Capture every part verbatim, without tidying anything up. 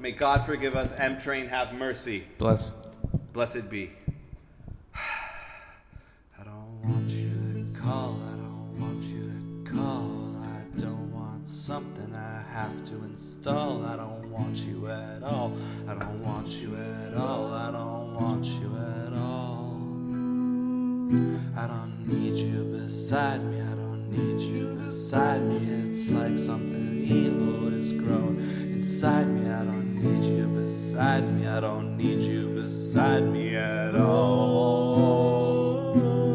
May God forgive us. M-Train, have mercy. Bless. Blessed be. I don't want you to call. I don't want you to call. I don't want something I have to install. I don't want you at all. I don't want you at all. I don't want you at all. I don't need you beside me. I don't need you beside me. It's like something evil is growing inside me. I don't need you beside me. I don't need you beside me at all.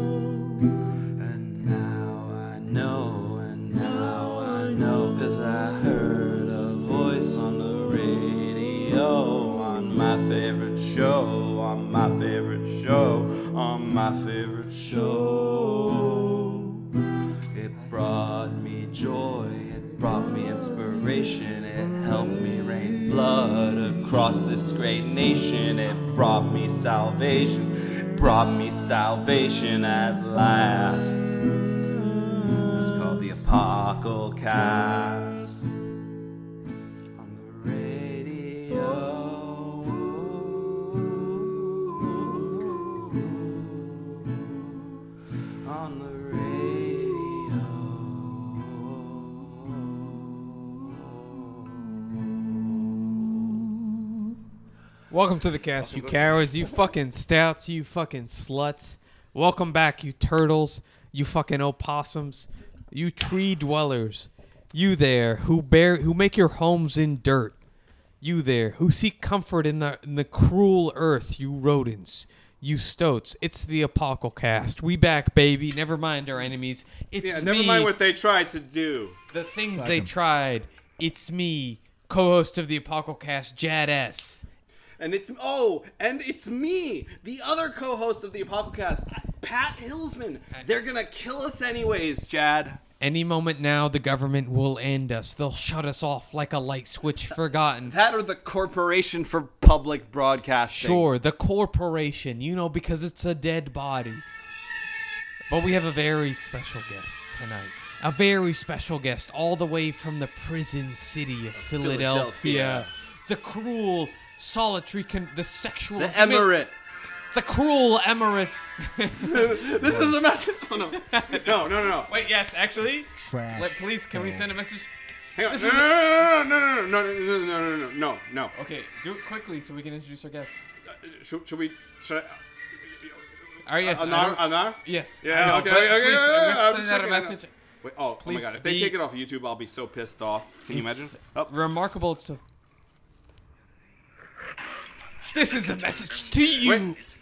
And now I know, and now I know, 'cause I heard a voice on the radio, on my favorite show, on my favorite show, on my favorite show. It brought me joy, it brought me inspiration, it helped me rain blood across this great nation. It brought me salvation, it brought me salvation at last. It's called the Apocalypse on the radio. On the radio. Welcome to the cast, you cowards, you fucking stouts, you fucking sluts. Welcome back, you turtles, you fucking opossums, you tree dwellers. You there who bear who make your homes in dirt. You there who seek comfort in the in the cruel earth, you rodents. You stoats, it's the Apocalypse. We back, baby. Never mind our enemies. It's Yeah, me. never mind what they tried to do. The things they tried. It's me, co-host of the Apocalypse, Jad S. And it's, oh, and it's me, the other co-host of the Apocalypse, Pat Hillsman. They're gonna kill us anyways, Jad. Any moment now, the government will end us. They'll shut us off like a light switch forgotten. That or the Corporation for Public Broadcasting. Sure, the corporation, you know, because it's a dead body. But we have a very special guest tonight. A very special guest all the way from the prison city of Philadelphia. Philadelphia. The cruel, solitary, con- the sexual... The Emirate. The cruel Emirate. This is a message. Oh, no. No, no, no, no. Wait, yes, actually. Trash. Let, please, can we send a message? Hang on. This No, is- no, no, no, no, no, no, no, no, no, no, no, no. Okay, do it quickly so we can introduce our guest. Uh, Should, should we, should I? All right, yes. I Anar, don't- Anar? Yes. I Yeah, know, okay, but okay, please, yeah, I'm yeah, gonna I'm send just out a checking, I know. message. Wait, oh, oh my Please god, if they be- take it off of YouTube, I'll be so pissed off. Can you imagine? It's Oh. remarkable. It's so... This is a message to you. Wait.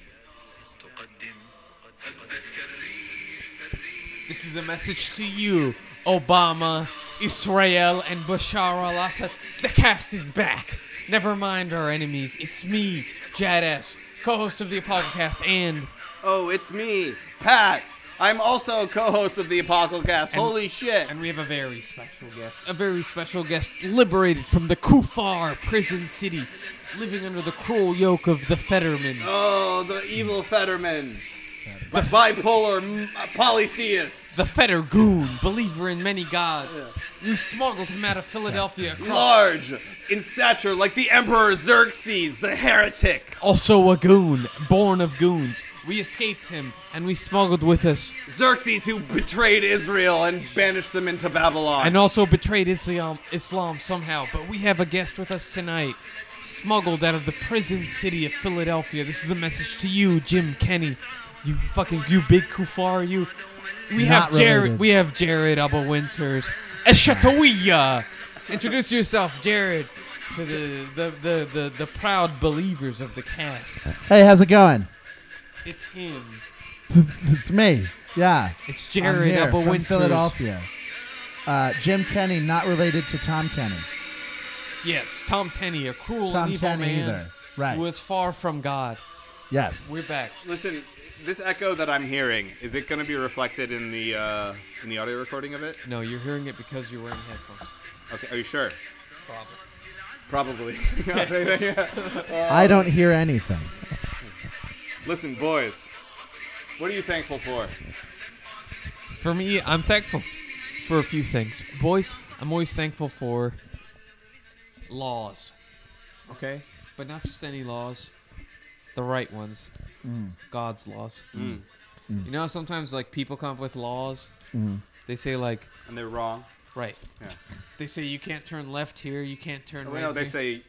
This is a message to you, Obama, Israel, and Bashar al-Assad. The cast is back. Never mind our enemies. It's me, Jad S., co-host of the Apocalypse, and... Oh, it's me, Pat. I'm also a co-host of the Apocalypse. Holy shit. And we have a very special guest. A very special guest liberated from the Kufar prison city, living under the cruel yoke of the Fetterman. Oh, the evil Fetterman. The bipolar m- uh, polytheist. The Fetter Goon, believer in many gods. We smuggled him out of Philadelphia across... Large in stature like the Emperor Xerxes, the heretic. Also a goon, born of goons. We escaped him, and we smuggled with us... Xerxes who betrayed Israel and banished them into Babylon. And also betrayed Islam, Islam somehow. But we have a guest with us tonight. Smuggled out of the prison city of Philadelphia. This is a message to you, Jim Kenny. You fucking, you big kufar, you. We Not have Jared, related. we have Jared Abba Winters. Eshatawiya. Introduce yourself, Jared, to the, the, the, the, the proud believers of the cast. Hey, how's it going? It's him. It's me. Yeah. It's I'm Jared here Abba from Winters. Philadelphia. Uh, Jim Kenny, not related to Tom Kenny. Yes, Tom Tenney, a cruel Tom and evil Kenny man either. Right. who is far from God. Yes. We're back. Listen, this echo that I'm hearing, is it going to be reflected in the uh, in the audio recording of it? No, you're hearing it because you're wearing headphones. Okay, are you sure? Probably. Probably. I don't hear anything. Listen, boys, what are you thankful for? For me, I'm thankful for a few things. Boys, I'm always thankful for laws. okay? But not just any laws, the right ones, Mm. God's laws. Mm. Mm. You know, how sometimes like people come up with laws. Mm. They say like, And they're wrong. right? Yeah. They say you can't turn left here, you can't turn Oh, right. no, they here. say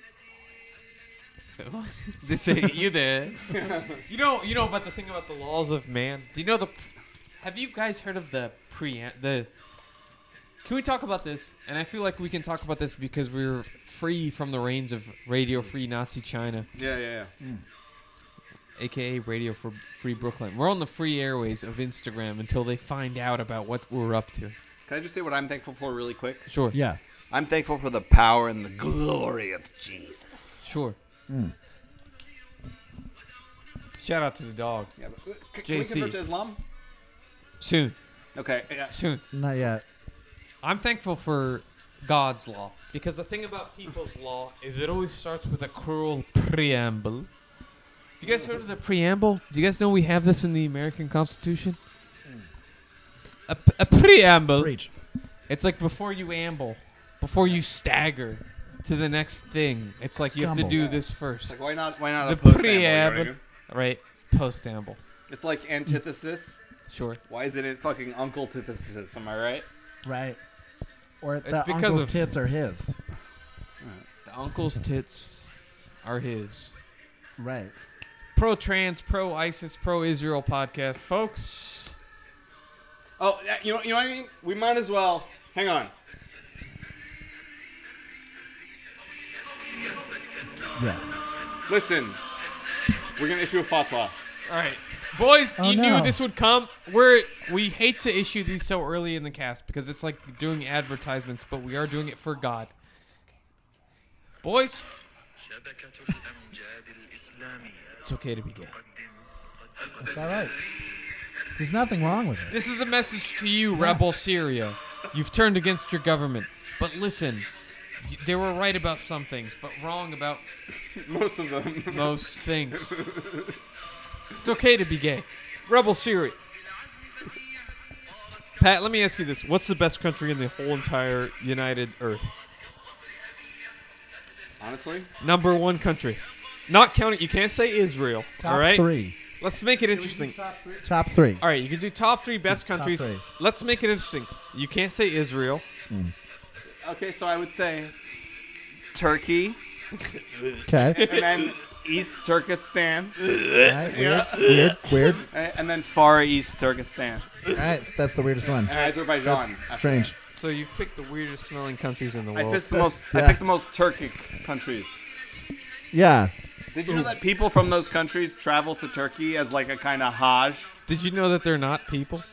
They say you there. You know, you know about the thing about the laws of man. Do you know the? Have you guys heard of the pre the? Can we talk about this? And I feel like we can talk about this because we're free from the reins of Radio Free Nazi China, yeah, yeah, yeah. aka Radio for Free Brooklyn. We're on the free airways of Instagram until they find out about what we're up to. Can I just say what I'm thankful for really quick? Sure. Yeah. I'm thankful for the power and the glory of Jesus. Sure. Mm. Shout out to the dog. Yeah, but, uh, c- can J we C. convert to Islam? Soon. Okay. Yeah. Soon. Not yet. I'm thankful for God's law because the thing about people's law is it always starts with a cruel preamble. You guys heard of the preamble? Do you guys know we have this in the American Constitution? A, p- a preamble. Preach. It's like before you amble, before you stagger to the next thing. It's like you have to Stumble. do this It's first, like why not? Why not The a post preamble. right? Post-amble. It's like antithesis. Sure. Why isn't it fucking Uncle Antithesis? Am I right? Right. Or It's the because uncle's of- tits are his. The uncle's tits are his. Right. Pro-trans, pro-ISIS, pro-Israel podcast, folks. Oh, yeah, you know, you know what I mean? We might as well. Hang on. Yeah. Listen, we're gonna issue a fatwa. All right, boys, Oh, you no. knew this would come. We're we hate to issue these so early in the cast because it's like doing advertisements, but we are doing it for God. Boys, it's okay to be gay. It's all right. There's nothing wrong with it. This is a message to you, rebel Syria. You've turned against your government, but listen, y- they were right about some things, but wrong about Most of them. most things. It's okay to be gay. Rebel Syria. Pat, let me ask you this. What's the best country in the whole entire United Earth? Honestly, Number one country. Not counting, you can't say Israel. Top all right? three. Let's make it interesting. Top three. All right, you can do top three best Top countries. three. Let's make it interesting. You can't say Israel. okay, so I would say Turkey, Okay. and then East Turkestan, Right. Weird. Yeah. Weird. Weird. and and then Far East Turkestan, All right. So that's the weirdest one. and Azerbaijan. That's strange. So you've picked the weirdest smelling countries in the I world. picked the most. Yeah. I picked the most Turkic countries. Yeah. Did you know that people from those countries travel to Turkey as like a kind of Hajj? Did you know that they're not people?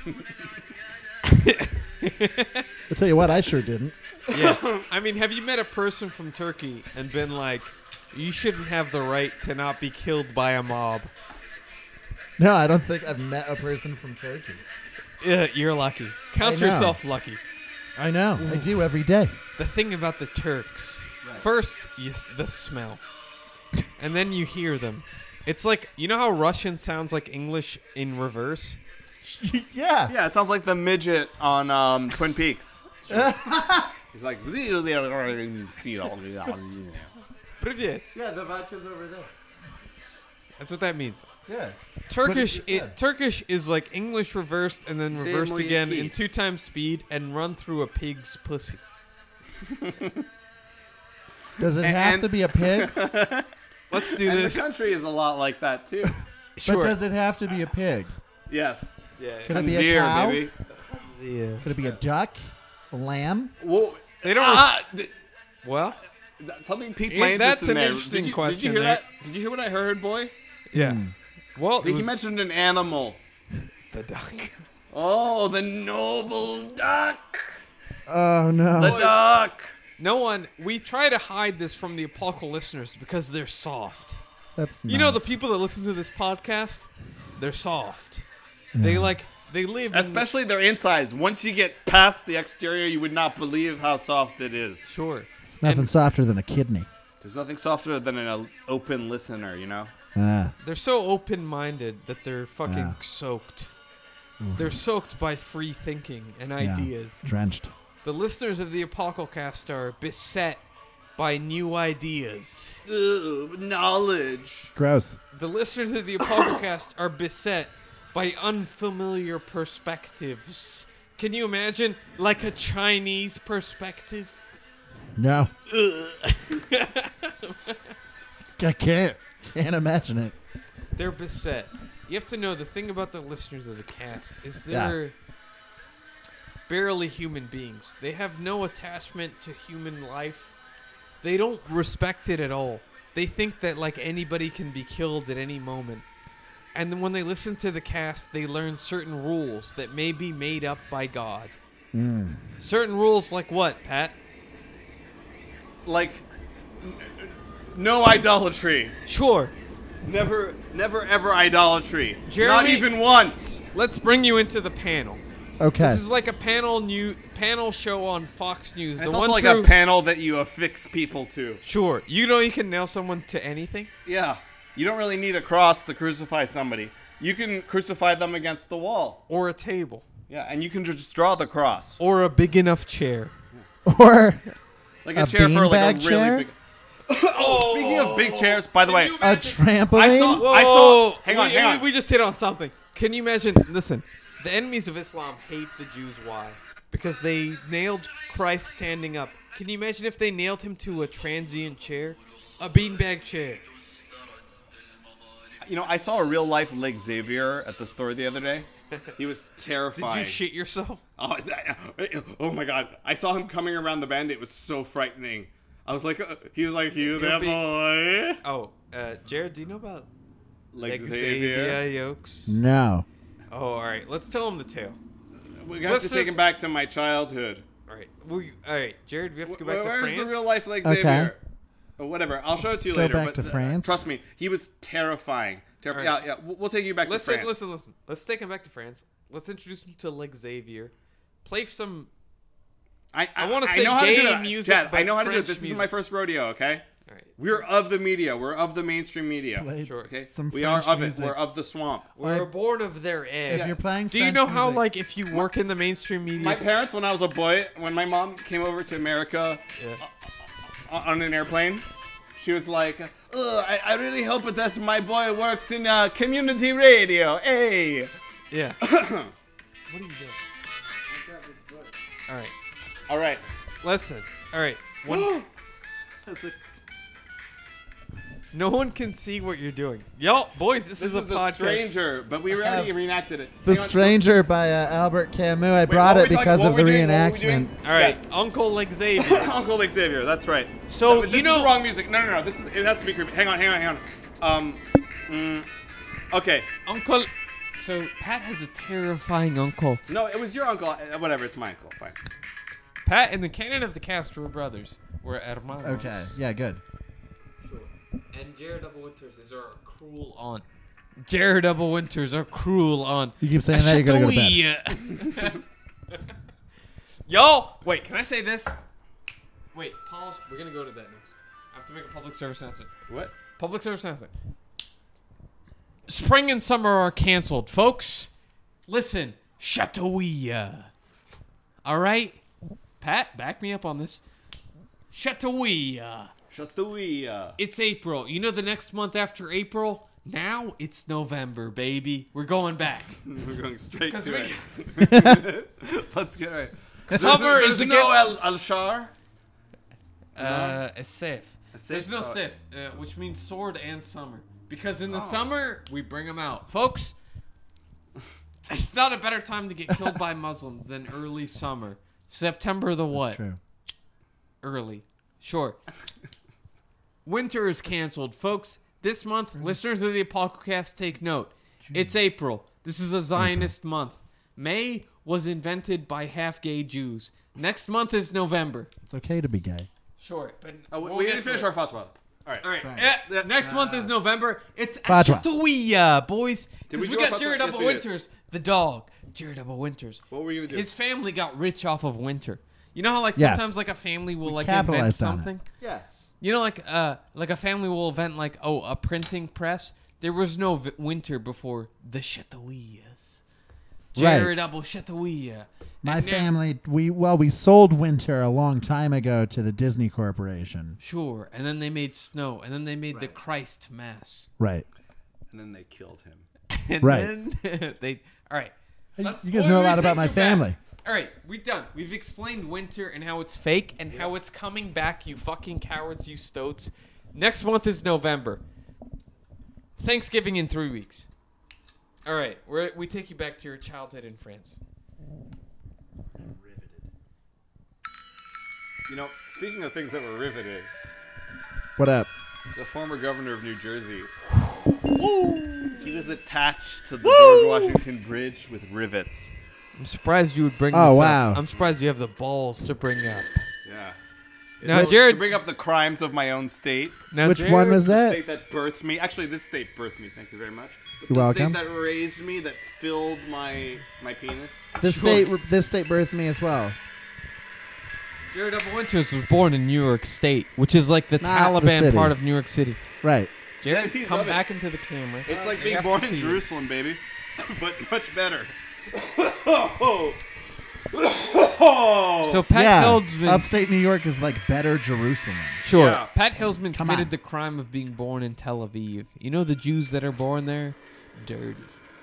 I'll tell you what, I sure didn't. Yeah. I mean, have you met a person from Turkey and been like, you shouldn't have the right to not be killed by a mob? No, I don't think I've met a person from Turkey. Yeah, you're lucky. Count I know. yourself lucky. I know. I do every day. The thing about the Turks, first, you, the smell. And then you hear them. It's like, you know how Russian sounds like English in reverse? Yeah. Yeah, it sounds like the midget on um, Twin Peaks. He's like, Привет. Yeah, the vodka's over there. That's what that means. Yeah. Turkish, what he it, said. Turkish is like English reversed and then reversed Demo again in Yeet. two times speed and run through a pig's pussy. Does it And- have to be a pig? Let's do And the this. country is a lot like that too. Sure. But does it have to be a pig? Yes. yeah. Could it be a Tanzir, cow? baby. yeah. Could it be a duck? A lamb? Well, They don't. ah, th- Well, that- something piqued Yeah, my interest that's in an there. interesting did you, question Did you hear there. that? Did you hear what I heard, boy? yeah. Hmm. Well, it He was mentioned an animal. the duck. Oh, the noble duck. Oh, no. The duck. No one. We try to hide this from the Apocalypse listeners because they're soft. That's You know the people that listen to this podcast, they're soft. They like they live in Especially their insides. Once you get past the exterior, you would not believe how soft it is. sure. Nothing and- softer than a kidney. There's nothing softer than an uh, open listener, you know? Ah. They're so open-minded that they're fucking Yeah. soaked. They're soaked by free thinking and ideas. Drenched. The listeners of the Apocalypse are beset by new ideas. Ugh, knowledge. Gross. The listeners of the Apocryphcast are beset by unfamiliar perspectives. Can you imagine, like a Chinese perspective? No. I can't. Can't imagine it. They're beset. You have to know the thing about the listeners of the cast is Yeah. they're barely human beings. They have no attachment to human life. They don't respect it at all. They think that like anybody can be killed at any moment. And then when they listen to the cast, they learn certain rules that may be made up by God. Mm. Certain rules like what, Pat? Like, n- no idolatry. Sure. Never, never, ever idolatry. Jeremy- Not even once. Let's bring you into the panel. Okay. This is like a panel new panel show on Fox News. It's the also one like true, a panel that you affix people to. Sure. You know you can nail someone to anything? Yeah. You don't really need a cross to crucify somebody. You can crucify them against the wall. Or a table. Yeah, and you can just draw the cross. Or a big enough chair. Or Like a, A chair for like a beanbag really chair? big. Oh, speaking of big chairs, by the way, you a imagine- trampoline. I saw- Whoa, I saw- hang on, we, hang we- on. we just hit on something. Can you imagine? Listen, the enemies of Islam hate the Jews. Why? Because they nailed Christ standing up. Can you imagine if they nailed him to a transient chair? A beanbag chair. you know, I saw a real life Lake Xavier at the store the other day. He was Did terrifying. you shit yourself? Oh, oh my god! I saw him coming around the bend. It was so frightening. I was like, uh, he was like, "You there, be- boy?" Oh, uh, Jared, do you know about Like Xavier Xavier. Yokes? No. Oh, all right. Let's tell him the tale. We got to Let's take just- him back to my childhood. All right. We, all right, Jared, we have to go back Where- to Where's France. the real life Lake Okay. Xavier? Or whatever. I'll show it to you go later. back but to uh, France? trust me, he was terrifying. Terri- All Yeah, right. yeah. We'll, we'll take you back Listen, to France. listen, listen. Let's take him back to France. Let's introduce him to Lake Xavier. Play some. I, I wanna say know how to do gay that. music, Dad, I but know how to do it. French This is music. my first rodeo. Okay. All right. We're of the media. We're of the mainstream media. Play Sure. Okay. some we French are of music. it. We're of the swamp. We were Like, born of their egg. If you're playing Do you French know how, music- like, if you work in the mainstream media? My parents, when I was a boy, when my mom came over to America Yeah. uh, on an airplane, she was like, Ugh, I, I really hope that my boy works in uh, community radio. Hey. Yeah. What are you doing? All right. All right. Listen. All right. One, no one can see what you're doing. Yo, boys, this, This is is a The podcast. Stranger, but we already have reenacted it. The Hang on. Stranger by uh, Albert Camus. I Wait, brought what it were we because talking- of what the were we doing? What were we doing? reenactment. All right, Uncle Lake Xavier. Uncle Lake Xavier, that's right. So, This you is know- the wrong music. No, no, no. This is it has to be creepy. Hang on, hang on, hang on. Um, mm, okay. Uncle. So Pat has a terrifying uncle. No, it was your uncle. Uh, Whatever, it's my uncle. Fine. Pat and the canon of the cast were brothers. We're hermanos. Okay. Yeah. Good. And Jared Double Winters is our cruel aunt. Jared Double Winters, our cruel aunt. You keep saying that, you're gonna go to bed. bed. Yo, wait, can I say this? Wait, pause. We're gonna go to that next. I have to make a public service announcement. What? Public service announcement. Spring and summer are canceled, folks. Listen, Chateauia. All right, Pat, back me up on this. Chateauia. Chateauia. It's April. You know the next month after April? Now it's November, baby. We're going back. We're going straight 'Cause to we- it. Let's get right. Summer there's, is there's no against- El, El Shar. Uh, a sif. A sif? There's no Oh. sif, uh, which means sword and summer. Because in the Oh. summer, we bring them out. Folks, it's not a better time to get killed by Muslims than early summer. September the what? That's true. Early. Sure. Winter is canceled. Folks, this month, listeners of the Apocryphcast take note. It's April. This is a Zionist month. May was invented by half-gay Jews. Next month is November. It's okay to be gay. Sure, but Oh, we, we'll we get didn't to finish it. our fatwa. All right. All right. Sorry. Eh, the next month is November. It's Fatwa. Chateauia, boys. Did we Because we, do our got fatwa? Jared Yes, Double we did. Winters, the dog. Jared Double Winters. What were you gonna do? His family got rich off of winter. You know how like Yeah. sometimes like a family will like invent capitalized on it. something? Yeah. You know, like uh, like a family will invent like oh a printing press. There was no v- winter before the Chateauias. Right. Jared Double Chateauia. My And now- family, we well, we sold Winter a long time ago to the Disney Corporation. Sure. And then they made Snow. And then they made the Christ Mass. Right. And then they killed him. And Right. then they. All right. Let's- You guys oh, know a we lot about take my you back. family. All right, we're done. We've explained Winter and how it's fake and how it's coming back, you fucking cowards, you stoats. Next month is November. Thanksgiving in three weeks. All right, we're, we take you back to your childhood in France. You know, speaking of things that were riveted, What up? the former governor of New Jersey, he was attached to the George Washington Bridge with rivets. I'm surprised you would bring Oh, this wow. up. I'm surprised you have the balls to bring up. Yeah. Now, To Jared- bring up the crimes of my own state. Now, Which Jared- one was The that? state that birthed me. Actually, this state birthed me. Thank you very much. But You're the welcome. state that raised me, that filled my my penis. This Sure. state, this state birthed me as well. Jared Upper Winters was born in New York State, which is like the Not the Taliban city. part of New York City. Right. Jared, he's come of it. back into the camera. It's like We being have to born in see you. Jerusalem, baby, but much better. So Pat yeah. Hillsman, Upstate New York is like better Jerusalem. sure. Yeah. Pat Hillsman Come committed on. the crime of being born in Tel Aviv. You know the Jews that are born there, dirty.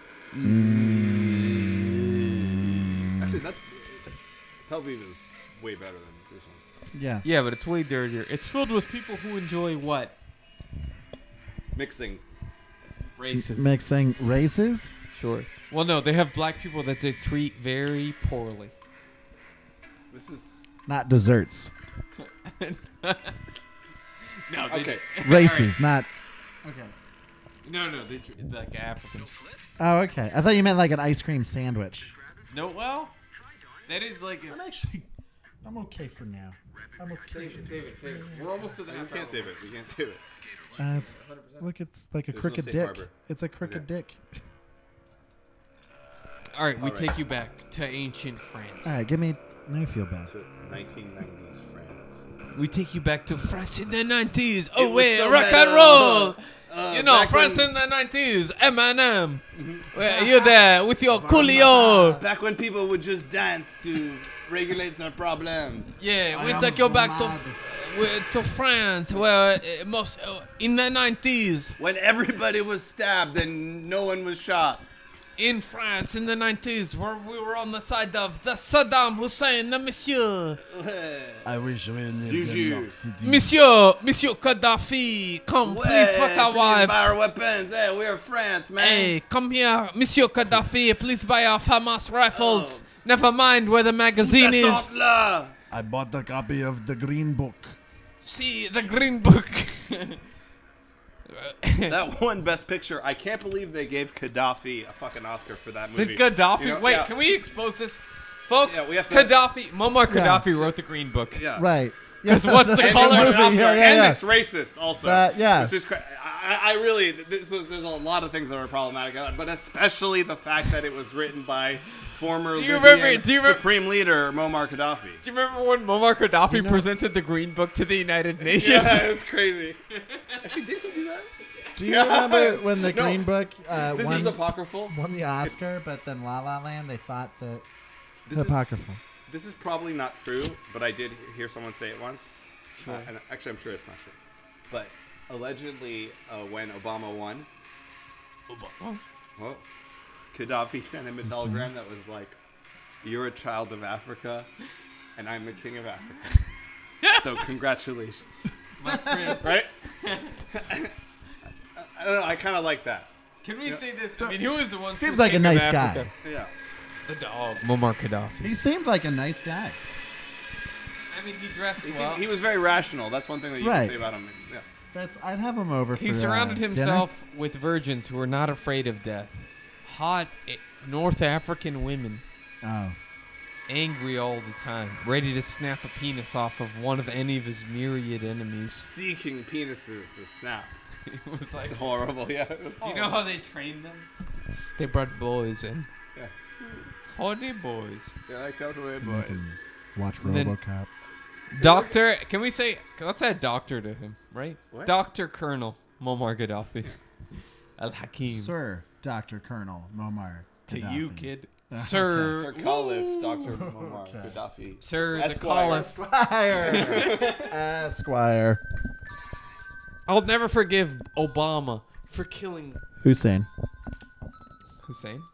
Actually, that Tel Aviv is way better than Jerusalem. Yeah. Yeah, but it's way dirtier. It's filled with people who enjoy what? Mixing. Races. Mixing races. Sure. Well, no, they have black people that they treat very poorly. This is Not desserts. No, they okay. Races, not. Okay. No, no, they treat like Africans. Oh, okay. I thought you meant like an ice cream sandwich. No, well, that is like. A, I'm actually, I'm okay for now. I'm okay. save it, save it, save it. We're almost to the We half can't hour. save it. We can't save it. Uh, it's, look, it's like a There's no crooked safe dick. harbor. It's a crooked Okay. dick. All right, we All right. take you back to ancient France. All right, give me. Now you feel bad. To nineteen nineties France. We take you back to France in the nineties. It Oh, was wait, so rock better. and roll. Uh, You know, back France when- in the nineties. Eminem. Well, you there with your coolio. Back when people would just dance to regulate their problems. Yeah, we I take am you back to, mad. uh, to France, where uh, most uh, in the nineties. When everybody was stabbed and no one was shot. In France in the nineties, where we were on the side of the Saddam Hussein, the Monsieur. I wish we lived Do in you? New York City. Monsieur, Monsieur Gaddafi, come please fuck our please buy our wives. weapons. Hey, we're France, man. Hey, come here, Monsieur Gaddafi, please buy our FAMAS rifles. Oh. Never mind where the magazine is. That's là. I bought a copy of the Green Book. See the green book. That one Best Picture. I can't believe they gave Gaddafi a fucking Oscar for that movie. Did Gaddafi? You know, Wait, yeah. can we expose this, folks? Yeah, we have to- Gaddafi, Muammar Yeah. Gaddafi wrote the Green Book. Yeah. Right. Because what's the And they color? won an movie, Oscar, yeah, yeah, and yeah. it's racist also. That- yeah. It's just cra- I, I really this was there's a lot of things that are problematic, about it, but especially the fact that it was written by former Do you Libyan remember- do you remember- Supreme Leader Muammar Gaddafi. Do you remember when Muammar Gaddafi You know- presented the Green Book to the United Nations? Yeah, it's crazy. Actually, did he do that? Do you remember when the No. Green Book uh, This won, is apocryphal. won the Oscar, but then La La Land, they thought that This is, apocryphal. this is probably not true, but I did hear someone say it once. Sure. Uh, and actually, I'm sure it's not true. But allegedly, uh, when Obama won, well, Gaddafi sent him a telegram that was like, "You're a child of Africa, and I'm the king of Africa. So congratulations." My prince. Right? I don't know. I kind of like that. Can we Yeah. say this? I mean, who is the one? Seems who's like a king of nice guy. Africa? Yeah. The dog. Muammar Gaddafi. He seemed like a nice guy. I mean, he dressed He, well. seemed, he was very rational. That's one thing that you Right. can say about him. Yeah. That's. I'd have him over. For, He surrounded uh, dinner. himself with virgins who were not afraid of death. Hot eh, North African women, Oh, angry all the time, ready to snap a penis off of one of any of his myriad enemies. Seeking penises to snap. It was like, It's horrible. Yeah. do you know how they trained them? They brought boys in. Yeah. Horny boys. They're like total weird you boys. can watch Then- RoboCop. Doctor, can we say, let's add doctor to him, right? What? Doctor Colonel Muammar Gaddafi. Al Hakim. Sir, Doctor Colonel Muammar. To Gaddafi. you, kid. Sir, Sir Khalif, Doctor Muammar Okay. Gaddafi. Sir the Esquire. Caliph. Esquire. Esquire. I'll never forgive Obama for killing Hussein. Hussein.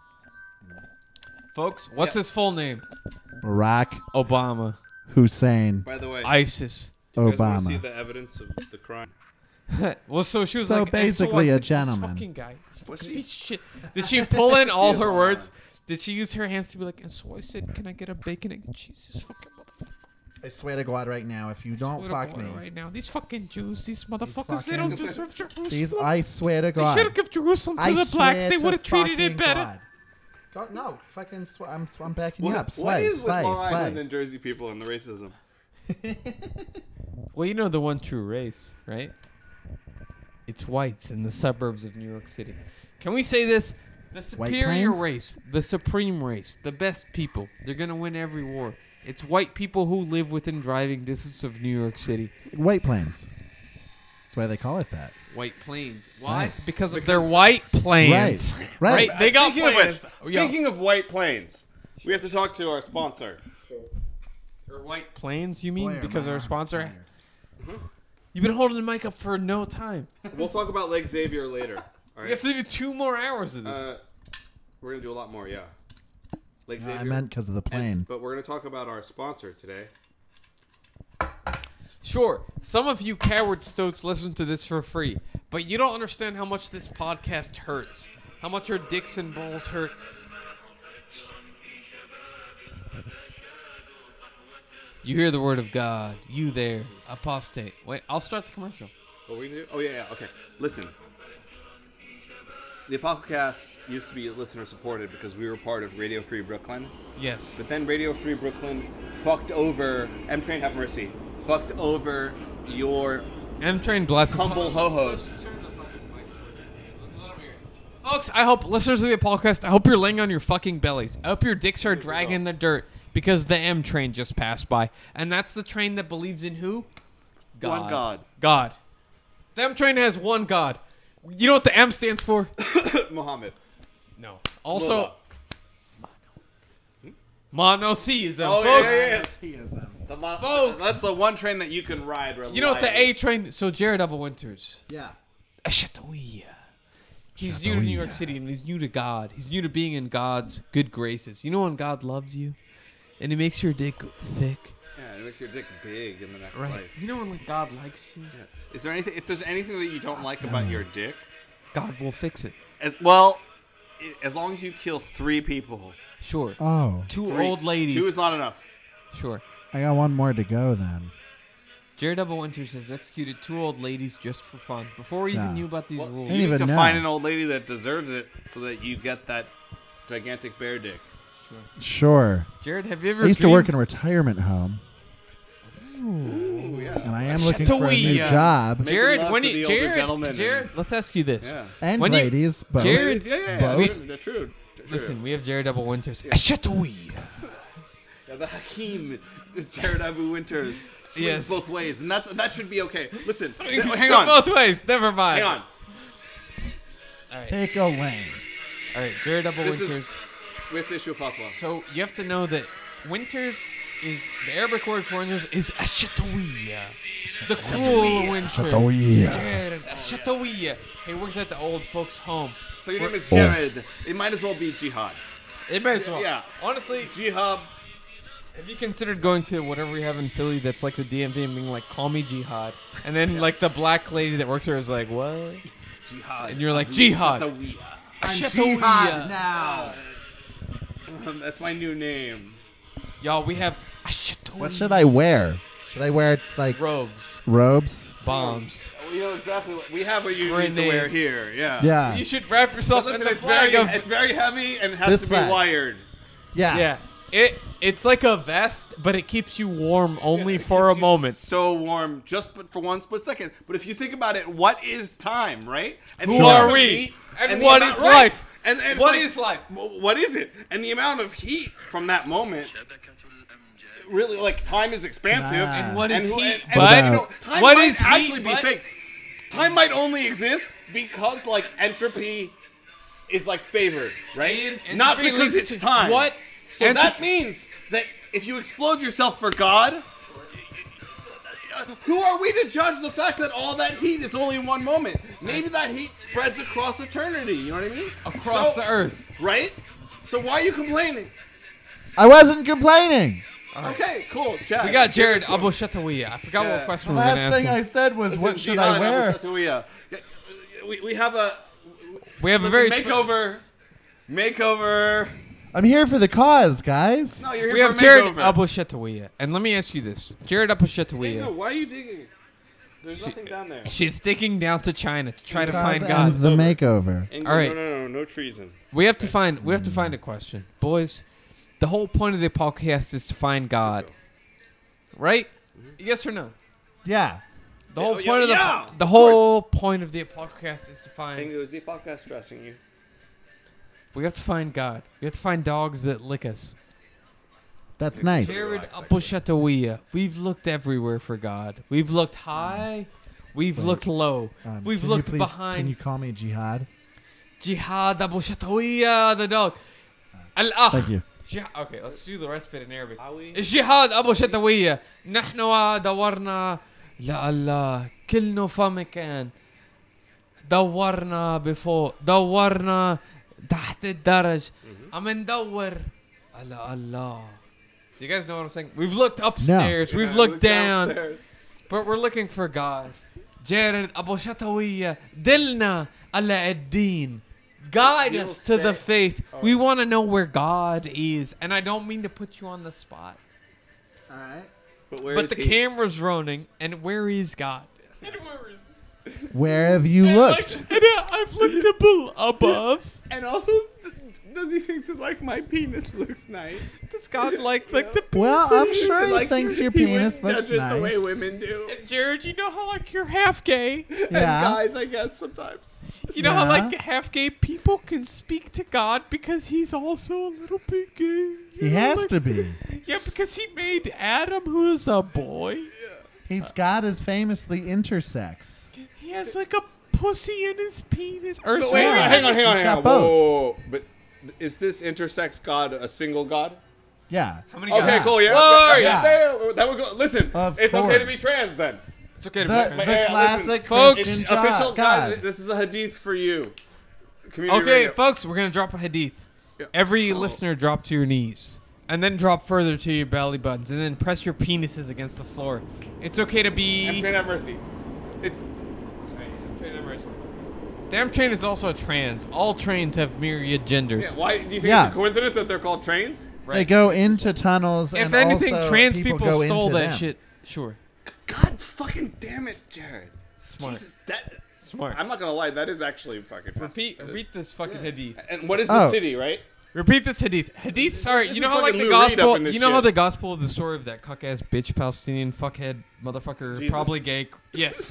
Folks, what's Yeah. his full name? Barack Obama. Hussein By the way, ISIS. you guys want to see Obama. the evidence of the crime? Well, so she was So like, and basically I a said, gentleman. This fucking guy. This Was fucking she? piece of shit. Did she pull in all her Yeah. words? Did she use her hands to be like, and so I said, can I get a bacon egg and cheese? This fucking motherfucker. I swear to God right now, if you don't Swear to fuck God me, right now. These fucking Jews, these motherfuckers, they fucking- don't deserve Jerusalem. these, I swear to they God. should have given Jerusalem to I the swear blacks. They to would have treated it fucking better. God. God, no, fucking, sw- I'm, I'm backing What, you up. what Slay, is slay, with Long slay. Island and Jersey people and the racism? Well, you know the one true race, right? It's whites in the suburbs of New York City. Can we say this? The White superior Plains? race, the supreme race, the best people. They're going to win every war. It's white people who live within driving distance of New York City. White Plains. That's why they call it that. White plains. Why? Right. Because of their white plains. Right. Right. Right? They got speaking of plains. which, Yo. speaking of White Plains, we have to talk to our sponsor. Or white plains, you mean? Boy, are because my our arms sponsor. tired. You've been holding the mic up for no time. We'll talk about Lake Xavier later. All We right. have to do two more hours of this. Uh, we're gonna do a lot more. Yeah. Lake No, Xavier. I meant because of the And- plane. but we're gonna talk about our sponsor today. Sure, some of you coward stoats listen to this for free, but you don't understand how much this podcast hurts. How much your dicks and balls hurt. You hear the word of God. You there, apostate. Wait, I'll start the commercial. What we do? Oh yeah, yeah. Okay. Listen. The Apocalypse used to be listener supported because we were part of Radio Free Brooklyn. Yes. But then Radio Free Brooklyn fucked over M Train Have Mercy. Fucked over your M Train blesses. humble ho-host. Folks, I hope listeners of the podcast, I hope you're laying on your fucking bellies. I hope your dicks are dragging in the dirt because the M train just passed by, and that's the train that believes in who? One God. God. The M train has one God. You know what the M stands for? Muhammad. No. Also, Mullah. monotheism, Oh, folks. yeah, yeah, yeah. Theism. The mo- Folks. That's the one train that you can ride. You know what the A train? So Jared Double Winters. Yeah. Ashatoia. He's new to New York City and he's new to God. He's new to being in God's good graces. You know when God loves you and he makes your dick thick? Yeah, it makes your dick big in the next Right. life. You know when like God likes you? Yeah. Is there anything? If there's anything that you don't like about your dick, God will fix it. as well, i- as long as you kill three people, Sure. Oh, Two three, old ladies. two is not enough. Sure. I got one more to go then. Jared Double Winters has executed two old ladies just for fun. Before we even Yeah. knew about these Well, rules. didn't you need even to know. find an old lady that deserves it, so that you get that gigantic bear dick. Sure. Jared, have you ever I used to work in dreamed- a retirement home, Ooh, yeah. and I am looking for a new Chatouille. job. Make Jared, love when to you the older Jared, gentlemen Jared, and- let's ask you this. Yeah. And When you- ladies, both. Jared- Yeah, yeah, yeah. Both. They're, they're true. They're true. Listen, we have Jared Double Winters. Chatouille. Yeah, the Hakeem, Jared Abu Winters swings Yes. both ways, and that's that should be okay. Listen, You th- can hang go on, both ways. Never mind. hang on. All right. Pick a lane. All right, Jared Double This Winters. is we have to issue a fatwa. So you have to know that Winters is the Arabic word for Winters is Ashatowiya, the cruel winter. Ashatowiya. Jared Ashatowiya. He worked at the old folks' home. So your name is Oh. Jared. It might as well be Jihad. It may as well. Yeah. Honestly, Jihad. have you considered going to whatever we have in Philly that's like the D M V and being like, call me Jihad? And then like the black lady that works there is like, what? Jihad. And you're like, Abu Jihad. Shatawiya. Ashatowiya. now. Um, That's my new name. Y'all, we have Ashatowiya. What should I wear? Should I wear like Robes, robes? bombs. We know exactly what we have. What you need to wear Grenades. here. Yeah. Yeah. You should wrap But yourself listen, in the it's flag very, of it's very heavy and it has This to be flag. wired. Yeah. Yeah, it it's like a vest, but it keeps you warm only It for a keeps you moment. So warm, just but for one split second. But if you think about it, what is time, right? And Who the amount are of we? heat And the what amount- is right. life? And, and it's What like, is life? w- What is it? And the amount of heat from that moment, really, like time is expansive. Nah. And what is and, heat? and, and, but you know, time what might is heat, actually be but- fake. Time might only exist because like entropy is like favored, right? And Not to be because listened it's to- time. What? So And to- that means that if you explode yourself for God, who are we to judge the fact that all that heat is only in one moment? Maybe that heat spreads across eternity. You know what I mean? Across So- the earth. Right? So why are you complaining? I wasn't complaining. Okay, cool. Chad, We got give Jared it to him. Abu Shatawiya. I forgot Yeah. what question The we were going last to ask thing him. I said was, Listen, what should Jihad I wear? Abu Shatawiyya. We, we have a We have a listen, very spe- makeover. Makeover. I'm here for the cause, guys. No, you're here We for have a Jared makeover. Abu Shatawiya. And let me ask you this. Jared Abu Ingo, Shatawiya. why are you digging? There's nothing down there. She's sticking down to China to try to Cause find and God. the makeover. Ingo, All right. No, no, no, no treason. We have to find we have to find a question. Boys, the whole point of the podcast is to find God. Right? Yes or no? Yeah. The whole Yeah, point of the yeah, the of whole point of the podcast is to find Ingo, is the podcast stressing you? we have to find God. We have to find dogs that lick us. That's nice. Jared Relax, Abu Shatawiya. We've looked everywhere for God. We've looked high. We've Wait. looked low. Um, We've can looked you please, behind. Can you call me Jihad? Jihad Abu Shatawiya, the dog. Al-Akh. Thank you. جه... Okay, let's do the rest of it in Arabic. Awi. الجهاد أبو شتوية نحن دورنا لألا كل فمكان دورنا بفوق دورنا تحت الدرج عم ندور على الله. Do you guys know what I'm saying? We've looked upstairs, we've Yeah, looked look down, downstairs. but we're looking for God. جارد أبو شتوية دلنا على الدين. Guide You'll us to the stay. faith. All We right. want to know where God is. And I don't mean to put you on the spot. All right. But where But is the he? camera's rolling, and where is God? And where is Where have you And looked? like- and, uh, I've looked ab- above. And also, th- does he think that like my penis looks nice? Does God like like the Well, I'm sure he Like, thinks your he penis wouldn't looks judge it the way nice. women do. And Jared, you know how like you're half gay. And Yeah. guys, I guess sometimes. You know how Yeah. like half gay people can speak to God because he's also a little bit gay. You He know, has like- to be. Yeah, because he made Adam, who is a boy. He's God is famously intersex. He has like a pussy in his penis. Or But wait, Yeah. hang on, hang on, He's hang got on. both. Whoa, whoa, whoa. But is this intersex God a single God? Yeah. How many Okay, guys? cool. Yeah, Whoa, yeah. yeah. There, that would go. Listen, Of it's okay to be course. trans then. It's okay to The, be the But, hey, classic folks, Christian It's jo- official, God. guys. This is a hadith for you. Community Okay, radio. folks, we're gonna drop a hadith. Yeah. Every Oh. listener, drop to your knees, and then drop further to your belly buttons, and then press your penises against the floor. It's okay to be. I'm trained at mercy. It's Damn train is also a trans. All trains have myriad genders. yeah, why do you think Yeah. it's a coincidence that they're called trains? They go into tunnels If and anything, also trans people, people, go stole into that them. shit. Sure. God fucking damn it, Jared. Smart. Jesus, that. Smart. I'm not gonna lie, that is actually fucking. repeat, that is- repeat this fucking hadith. And what is the Oh. city, right? Repeat this hadith. Hadith. Sorry, this you is know how like fucking the Lou Reed up gospel. in this You know how shit. the gospel of the story of that cuck ass bitch Palestinian fuckhead motherfucker, Jesus. probably gay. Yes.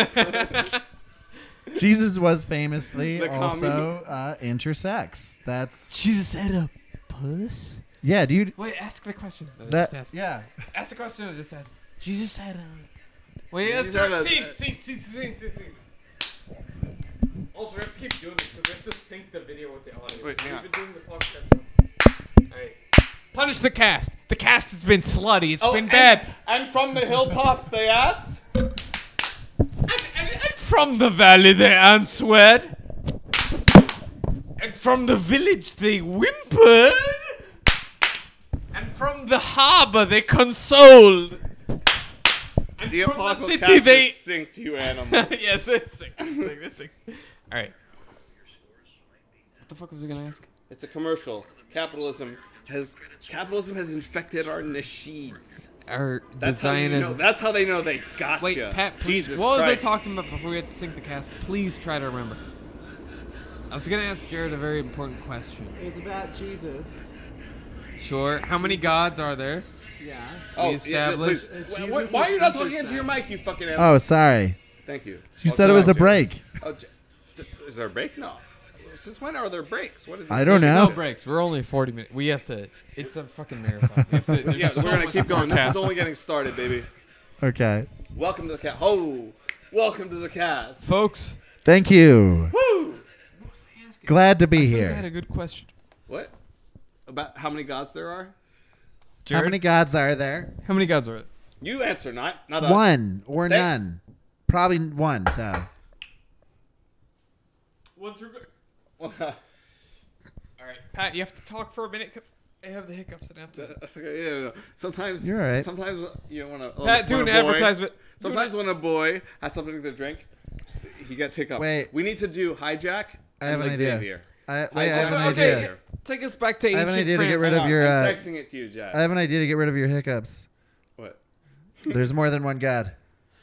Jesus was famously The also uh, intersex. That's Jesus had a puss. yeah, dude. Wait, ask the question. No, That just ask. yeah. Ask the question. Or just ask. Jesus had a. Wait, Jesus let's had a- sing, sing, sing, sing, sing, sing. Also, we have to keep doing this because we have to sync the video with the audio. Wait, hang We've on. been doing the podcast. Alright. Punish the cast. The cast has been slutty. It's Oh, been and- bad. And from the hilltops, they asked. And, and, and from the valley they answered. And from the village they whimpered. And from the harbor they consoled. And The from the apostle city cast they. is synced, you animals. Yes, it's sick. It's sick. It's sick. All right. What the fuck was I gonna ask? It's a commercial. Capitalism has capitalism has infected our nasheeds. Our That's how, you design know, is. that's how they know they gotcha. Wait, Pat, please. Jesus what was I Christ. talking about before we had to sync the cast? Please try to remember. I was gonna ask Jared a very important question. It was about Jesus. Sure. How many gods are there? Yeah. Oh, We established- Yeah, please. Uh, Why- Jesus why are you is not talking intersex. into your mic, you fucking animal? Oh, sorry. Thank you. You Oh, said it was a sorry, Jared. break. Oh, J- th- is there a break? No. Since when are there breaks? What is this? I don't There's know. no breaks. We're only forty minutes. We have to. It's a fucking marathon. We have to, there's Yeah, so we're gonna much keep more going. This cast. is only getting started, baby. Okay. Welcome to the cast. Oh, welcome to the cast. Folks, Thank you. Woo! Glad to be I had here. a good question. What? About how many gods there are? How Jared, many gods are there? How many gods are it? You answer, not not us. One or They- none. Probably one, though. What's your? Well, All right, Pat. You have to talk for a minute because I have the hiccups and I have to. that's okay. Yeah, no, no. Sometimes You're all right. Sometimes you don't want to. Pat, do an advertisement. Sometimes when a boy has something to drink, he gets hiccups. Wait. We need to do hijack. I have and an like idea. Xavier. I, wait, I have an okay, idea. take us back to I have ancient an idea to France. get rid Hang of on, your, I'm uh, texting it to you, Jack. I have an idea to get rid of your hiccups. What? There's more than one god.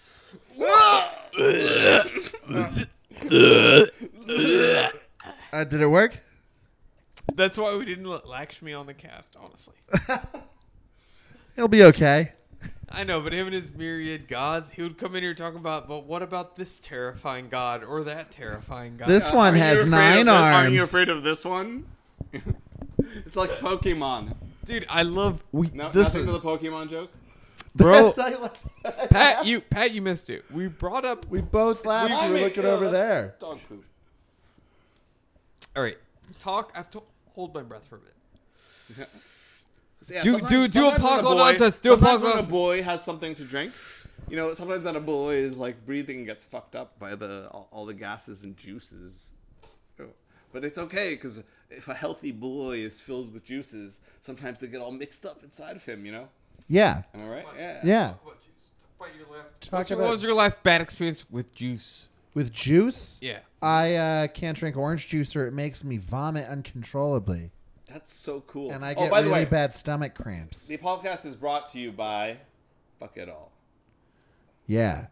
Uh, did it work? That's why we didn't let Lakshmi on the cast. Honestly, It'll be okay. I know, but him and his myriad gods, he would come in here talking about. But what about this terrifying god or that terrifying god? This Uh, one are you has afraid nine of this- Aren't you arms. afraid of this one? It's like Pokemon. Dude, I love we. No, this nothing to the Pokemon joke. bro, Pat, you Pat, you missed it. We brought up. We both laughed. I We were mean, looking yeah, over that's there. Dog poop. All right, talk. I have to hold my breath for a minute. So, yeah, Do- sometimes- do- do sometimes when apocalypse boy- nonsense, do sometimes apocalypse when a nonsense. boy has something to drink, you know, sometimes that a boy is like breathing and gets fucked up by the all, all the gases and juices. But it's okay because if a healthy boy is filled with juices, sometimes they get all mixed up inside of him. You know, Yeah. am I right? Yeah. Yeah. What juice? Talk about your last. Talk what's your- about- what was your last bad experience with juice? With juice, Yeah. I uh, can't drink orange juice or it makes me vomit uncontrollably. That's so cool. And I oh, get by the really way, bad stomach cramps. the podcast is brought to you by Fuck It All. Yeah.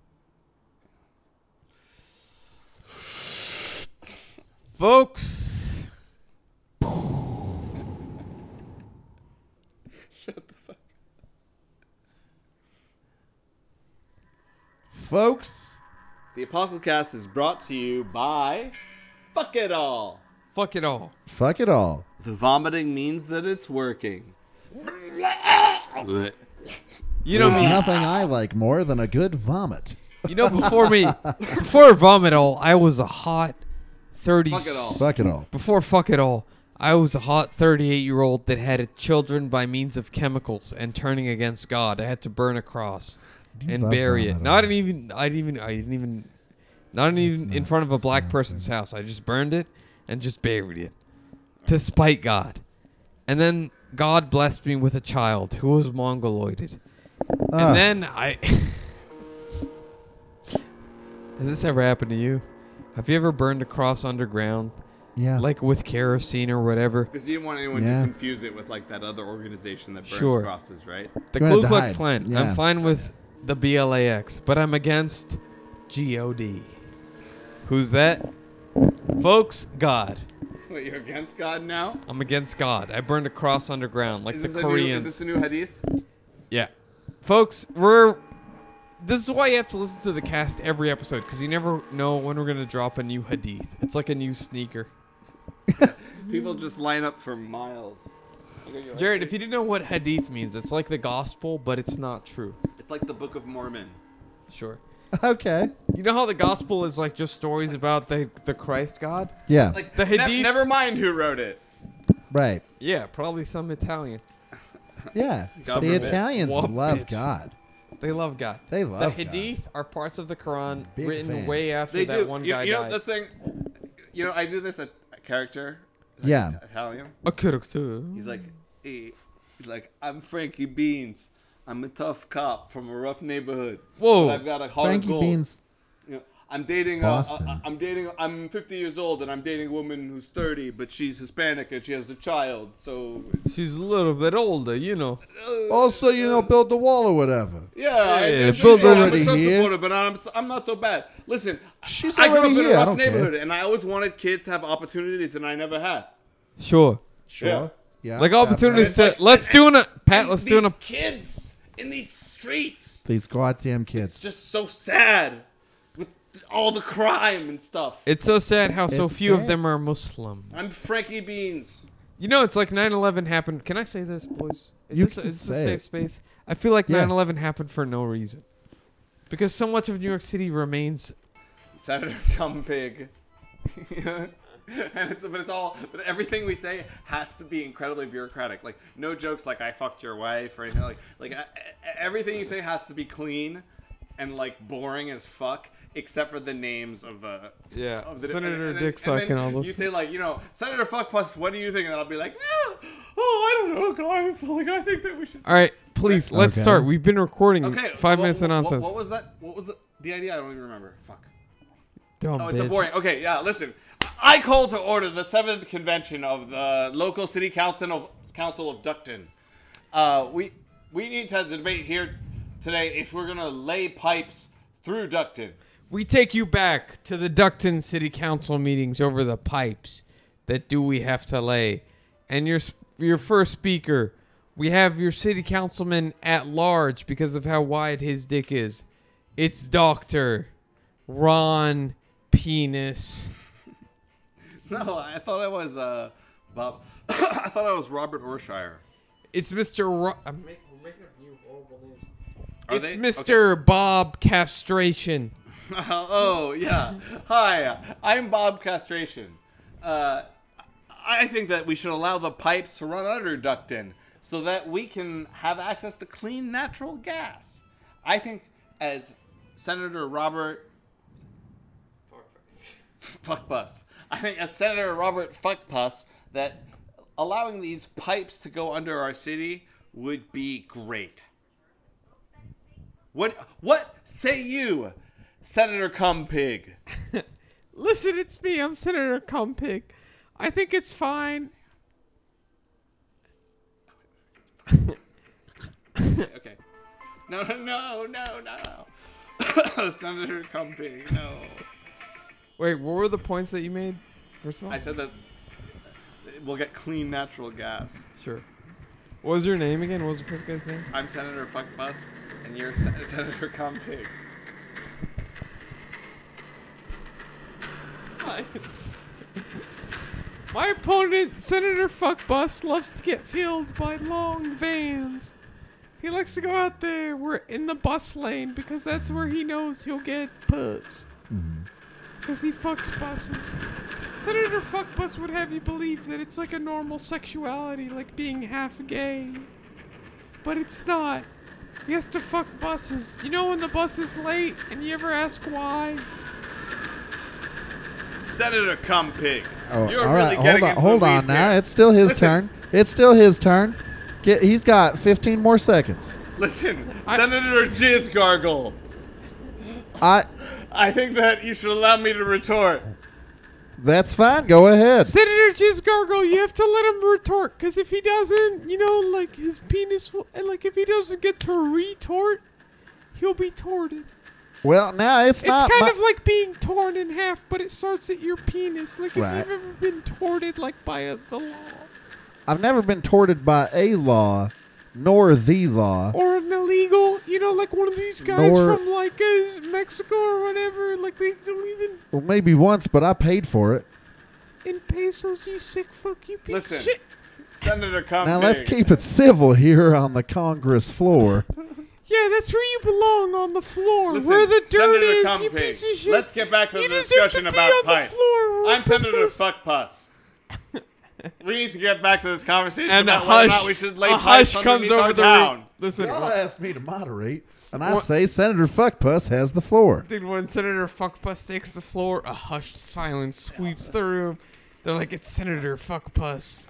Folks, Shut the fuck. Folks, The Apocalypse is brought to you by Fuck It All. fuck it all. fuck it all. The vomiting means that it's working. You know There's me. nothing I like more than a good vomit. You know before me, before vomit all, I was a hot thirty. Fuck it all. Fuck it all. Before fuck it all, I was a hot thirty-eight year old that had children by means of chemicals and turning against God. I had to burn a cross You and love bury it. vomit Not all. even. I didn't even. I didn't even. Not even in not front of a black person's disgusting. house. I just burned it and just buried it to spite God. And then God blessed me with a child who was mongoloided. Ah, And then I. Has this ever happened to you? Have you ever burned a cross underground, yeah. like with kerosene or whatever? Because you didn't want anyone Yeah. to confuse it with like that other organization that burns Sure. crosses, right? The You had Ku to Klux hide. Klan. Yeah. I'm fine with the B L A X, but I'm against G O D. Who's that? Folks, God. Wait, you're against God now? I'm against God. I burned a cross underground, like is the this a new, Koreans. is this a new hadith? Yeah. Folks, we're. This is why you have to listen to the cast every episode, because you never know when we're going to drop a new hadith. It's like a new sneaker. People just line up for miles. Okay, go ahead. Jared, if you didn't know what hadith means, it's like the gospel, but it's not true. It's like the Book of Mormon. Sure. Okay. You know how the gospel is like just stories about the, the Christ God? Yeah. Like The ne- hadith- never mind who wrote it. right. Yeah, probably some Italian. Yeah. God the forbid. Italians Whoa, love bitch. God. They love God. They love the God. hadith are parts of the Quran Big written fans. way after They that do. one you, guy you know died. this thing. You know, I do this at a character. like, Yeah. It- Italian. A character. He's like, hey, he's like, I'm Frankie Beans. I'm a tough cop from a rough neighborhood. Whoa. But I've got a heart Frankie of gold. Beans. You know, I'm dating. It's A, Boston. a, I'm dating. I'm fifty years old and I'm dating a woman who's thirty, but she's Hispanic and she has a child. So. She's a little bit older, you know. uh, Also, you know, build the wall or whatever. Yeah, I, Yeah, I, Bill's yeah, I'm already a Trump here. supporter, but I'm I'm not so bad. Listen, She's I grew up already in a here, I rough don't care. neighborhood, and I always wanted kids to have opportunities, and I never had. Sure. Sure. Yeah. Yeah. Like that's opportunities It's to. like- let's do an. a- Pat, And let's these do an. a- kids in these streets. right. These goddamn It's kids. just so sad with all the crime and stuff. It's so sad how so It's few of sad. them are Muslim. I'm Frankie Beans. You know, it's like nine eleven happened. Can I say this, boys? Is You this, can is this a say safe it. space? I feel like Yeah. nine eleven happened for no reason. Because so much of New York City remains. Senator Cum Pig. You know? And it's but it's all but everything we say has to be incredibly bureaucratic. Like no jokes like I fucked your wife or anything like like uh, everything you say has to be clean and like boring as fuck, except for the names of the Yeah, of the, Senator and, and, Dick and Suck then and all those. you say like you know Senator Fuckpuss, what do you think? And then I'll be like, no, oh I don't know, guys. Like I think that we should. All right, please let's Okay. start. We've been recording Okay, five so minutes what, of what- nonsense. What, was that? What was the, the idea? I don't even remember. Fuck. Dumb Oh, it's a bitch. boring. Okay, yeah. Listen, I call to order the seventh convention of the local city council of council of Duckton. Uh, we we need to debate here today if we're gonna lay pipes through Duckton. We take you back to the Duckton City Council meetings over the pipes that do we have to lay. And your sp- your first speaker, we have your city councilman at large because of how wide his dick is. It's Doctor Ron Penis. No, I thought I was uh, Bob. I thought I was Robert Orshire. It's Mister Ro- I'm make- we're making up new horrible names. Are It's they? Mister Bob Castration. Oh yeah. Hi, I'm Bob Castration. Uh, I think that we should allow the pipes to run under Duckton so that we can have access to clean natural gas. I think as Senator Robert Fuckpuss, I think as Senator Robert Fuckpuss that allowing these pipes to go under our city would be great. What what say you, Senator Cumpig? Listen, it's me. I'm Senator Cumpig. I think it's fine. Okay. No, no, no, no, no. Senator Cumpig, no. Wait, what were the points that you made? First of all, I said that we'll get clean natural gas. sure. What was your name again? What was the first guy's name? I'm Senator Fuckbus, and you're Sen- Senator Cumpig. My opponent, Senator Fuckbus, loves to get filled by long vans. He likes to go out there where in the bus lane because that's where he knows he'll get perks. Because he fucks buses. Senator Fuckbus would have you believe that it's like a normal sexuality, like being half gay. But it's not. He has to fuck buses. You know when the bus is late and you ever ask why? Senator Cumpig, Oh, you're all really right, getting hold on, into hold the on weeds now. here. It's still his Listen. turn. It's still his turn. Get, he's got fifteen more seconds. Listen, I- Senator Jizz Gargle, I. I think that you should allow me to retort. That's fine. Go ahead. Senator Jizz Gargle, you have to let him retort, because if he doesn't, you know, like, his penis will, and, like, if he doesn't get to retort, he'll be torted. Well, now it's, It's not. kind my- of like being torn in half, but it starts at your penis. Like, if Right. you've ever been torted, like, by a, the law. I've never been torted by a law, nor the law. Or an illegal, you know, like one of these guys Nor- from, like, uh, Mexico or whatever. Like, they don't even, Well, maybe once, but I paid for it. in pesos, you sick fuck, you piece Listen, of shit. Senator Cumpig. Now let's keep it civil here on the Congress floor. Yeah, that's where you belong, on the floor. Listen, where the dirt Senator is, Cumpig, you piece of shit. let's get back to You the deserve discussion to be about on the pipes. floor, I'm Senator Fuckbus. Fuckpuss. We need to get back to this conversation And a about whether or hush, not we should lay a pipes hush comes underneath over our the town. room. Listen, Y'all asked me to moderate, and I What- say Senator Fuckpuss has the floor. dude, when Senator Fuckpuss takes the floor, a hushed silence sweeps the room. They're like, it's Senator Fuckpuss.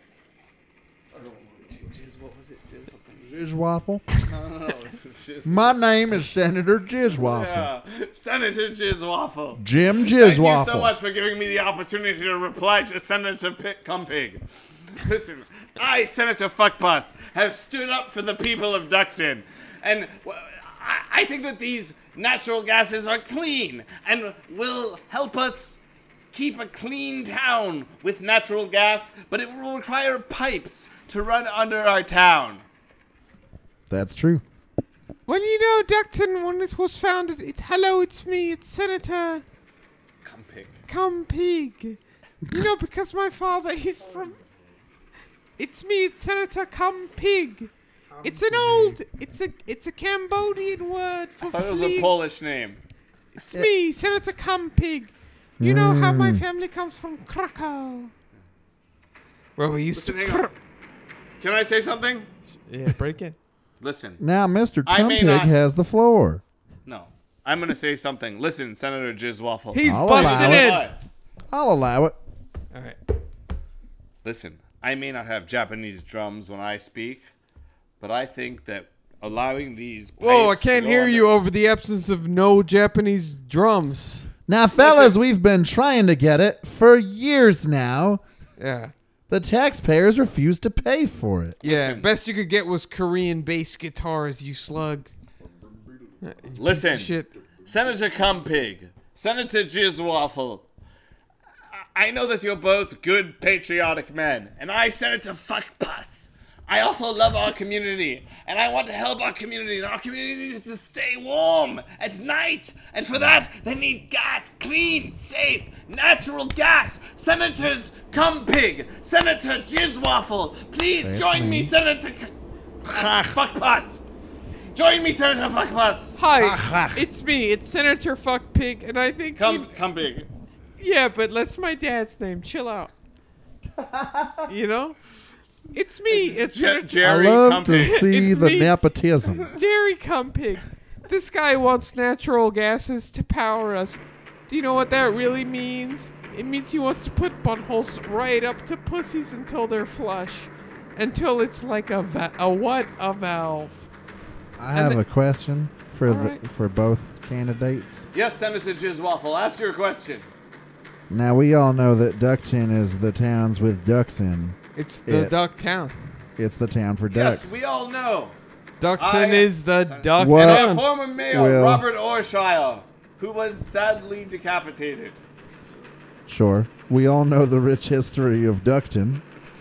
Jizz, what was it? Jizz something? Jizzwaffle. No, no, no. It's just, My name is Senator Jizzwaffle. yeah. Senator Jizzwaffle. Jim Thank you Jizzwaffle. so much for giving me the opportunity to reply to Senator Pit Cumpig. Listen, I, Senator Fuckpuss, have stood up for the people of Duckton. And well, I, I think that these natural gases are clean and will help us keep a clean town with natural gas, but it will require pipes to run under our town. That's true. Well, you know, Duckton, when it was founded, it's hello, it's me, it's Senator Cumpig. Cumpig. You know, because my father, he's from. It's me, it's Senator Cumpig. It's an old, it's a, it's a Cambodian word for I thought it was a flea. Polish name. It's me, Senator Cumpig. You know how my Mm. family comes from Krakow. Where we used Listen, to... hang on. Can I say something? Yeah, break it. Listen. Now, Mister I may Cumpig not- has the floor. No. I'm going to say something. Listen, Senator Jizzwaffle. He's I'll busted allow in. it. I'll allow it. All right. Listen, I may not have Japanese drums when I speak, but I think that allowing these Whoa, I pipes to can't go hear under- you over the absence of no Japanese drums. Now, fellas, we've been trying to get it for years now. Yeah. The taxpayers refuse to pay for it. Yeah, Listen. best you could get was Korean bass guitars, you slug. You piece of Listen. Shit. Senator Cumpig, Senator Jizzwaffle, I I know that you're both good, patriotic men, and I, Senator Fuckpuss, I also love our community, and I want to help our community, and our community needs to stay warm at night, and for that, they need gas, clean, safe, natural gas. Senators Cumpig, Senator Jizzwaffle, please That's join me, me. Senator C- uh, Fuckpuss. Join me, Senator Fuckpuss. Hi, it's me. It's Senator Fuck Pig, and I think Come, you- come big. yeah, but that's my dad's name. Chill out. You know, it's me. It's Je- Senator I Jerry love to Cumpig. see It's the me. nepotism. Jerry Cumpig. This guy wants natural gases to power us. Do you know what that really means? It means he wants to put buttholes right up to pussies until they're flush, until it's like a va- a what a valve. I have the- a question for the Alright. for both candidates. Yes, Senator Jizzwaffle, ask your question. Now, we all know that Duckton is the towns with ducks in. It's the It- duck town. It's the town for ducks. Yes, we all know. Duckton I- is the Sen- duck What? And our town. former mayor, Will. Robert Orshire, who was sadly decapitated. Sure. We all know the rich history of Duckton.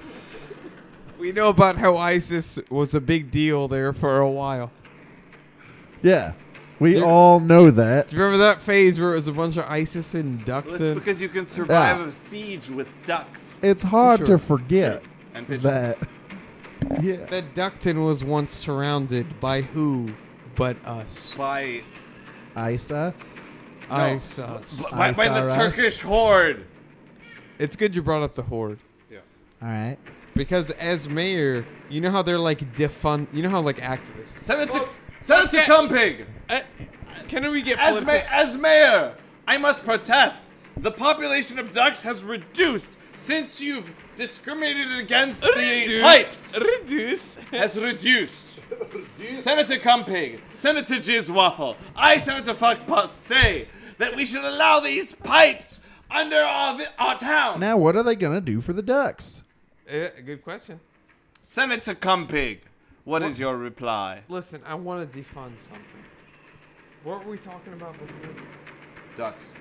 We know about how ISIS was a big deal there for a while. Yeah. We Yeah. all know that. Do you remember that phase where it was a bunch of ISIS in Well, it's Duckton? because you can survive Yeah. a siege with ducks It's hard Sure. to forget and pigeons. that. Yeah. That Duckton was once surrounded by who but us? By, ISIS? ISIS. by, by the ISRS? Turkish horde. It's good you brought up the horde. All right. Because as mayor, you know how they're like defund. You know how like activists. Senator, Folks, Senator okay. Cumpig, Uh, can we get as, political? ma- as mayor, I must protest. The population of ducks has reduced since you've discriminated against the pipes. Reduce. Has reduced. Senator Cumpig, Senator Jizzwaffle, I, Senator Fuckpuss, say that we should allow these pipes under our, vi- our town. Now, what are they going to do for the ducks? Uh, good question. Senator Cumpig, what is your reply? Listen, I want to defund something. What were we talking about before? Ducks.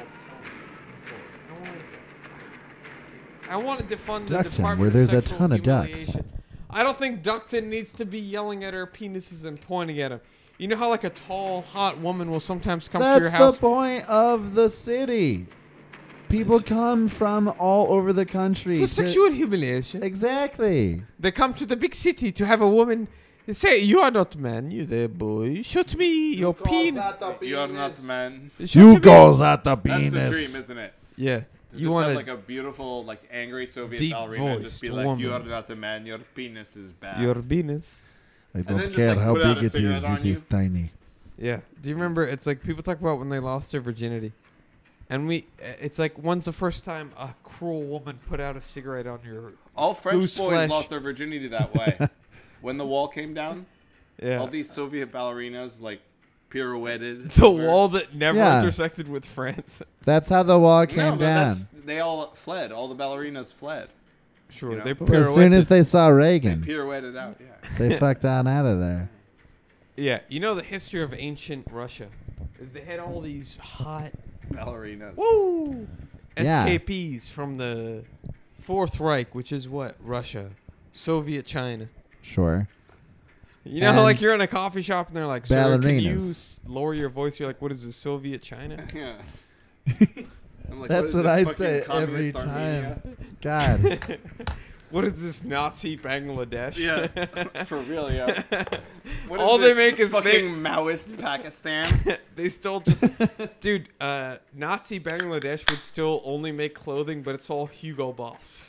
I want to defund the Duckton, Department where of there's a Sexual ton of ducks. Humiliation. I don't think Duckton needs to be yelling at her penises and pointing at them. You know how like a tall, hot woman will sometimes come to your That's house. the point of the city. People come from all over the country. For to- sexual humiliation. Exactly. They come to the big city to have a woman say, "You are not man, you there, boy. Shoot me your penis." You're not man. You goes at the That's penis. the dream, isn't it? Yeah. To You just want have to like a beautiful, like angry Soviet deep ballerina just be voiced like, "You are woman. not a man. Your penis is bad." your penis. I then don't just, care like, how put out big a it cigarette is. on It is you. tiny. Yeah. Do you remember? It's like people talk about when they lost their virginity, and we. It's like when's the first time a cruel woman put out a cigarette on your? All French Goose boys flesh. lost their virginity that way. When the wall came down, Yeah. all these Soviet ballerinas like pirouetted. the over- wall that never Yeah. intersected with France. That's how the wall No, came but down. that's, they all fled. All the ballerinas fled. Sure. You know. They As soon as pirouetted. they saw They Reagan, pirouetted out. Yeah. they fucked on out of there. Yeah. You know the history of ancient Russia is they had all these hot Ballerinas. woo Yeah. S K Ps from the Fourth Reich, which is what Russia, Soviet China. Sure. You know, how, like And you're in a coffee shop and they're like, "Sir, can you ballerinas. s- lower your voice?" You're like, "What is this, Soviet China?" Yeah. I'm like, That's what, what is I this, say fucking every communist time. Armenia? God. What is this, Nazi Bangladesh? Yeah, for real, yeah. What All they make is fucking they- Maoist Pakistan. They still just, dude. Uh, Nazi Bangladesh would still only make clothing, but it's all Hugo Boss.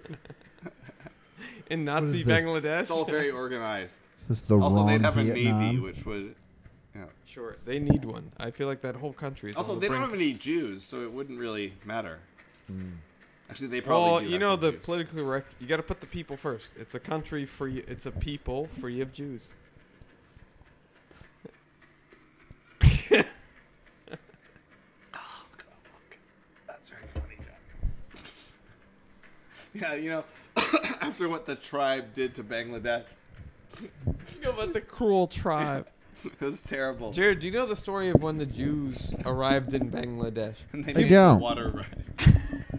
In Nazi is this? Bangladesh, It's all very organized. Is this the Also, wrong they'd have a Vietnam? navy, which would. Yeah. sure they need one. I feel like that whole country is Also, on the they don't brink. have any Jews, so it wouldn't really matter. Hmm. Actually, they probably Well, do you have know some the Jews. politically correct. You got to put the people first. It's a country free. It's a people free of Jews. That's very funny, John. Yeah, you know, after what the tribe did to Bangladesh, You know about the cruel tribe. it was terrible. Jared, do you know the story of when the Jews arrived in Bangladesh? And they I made don't. the water rise.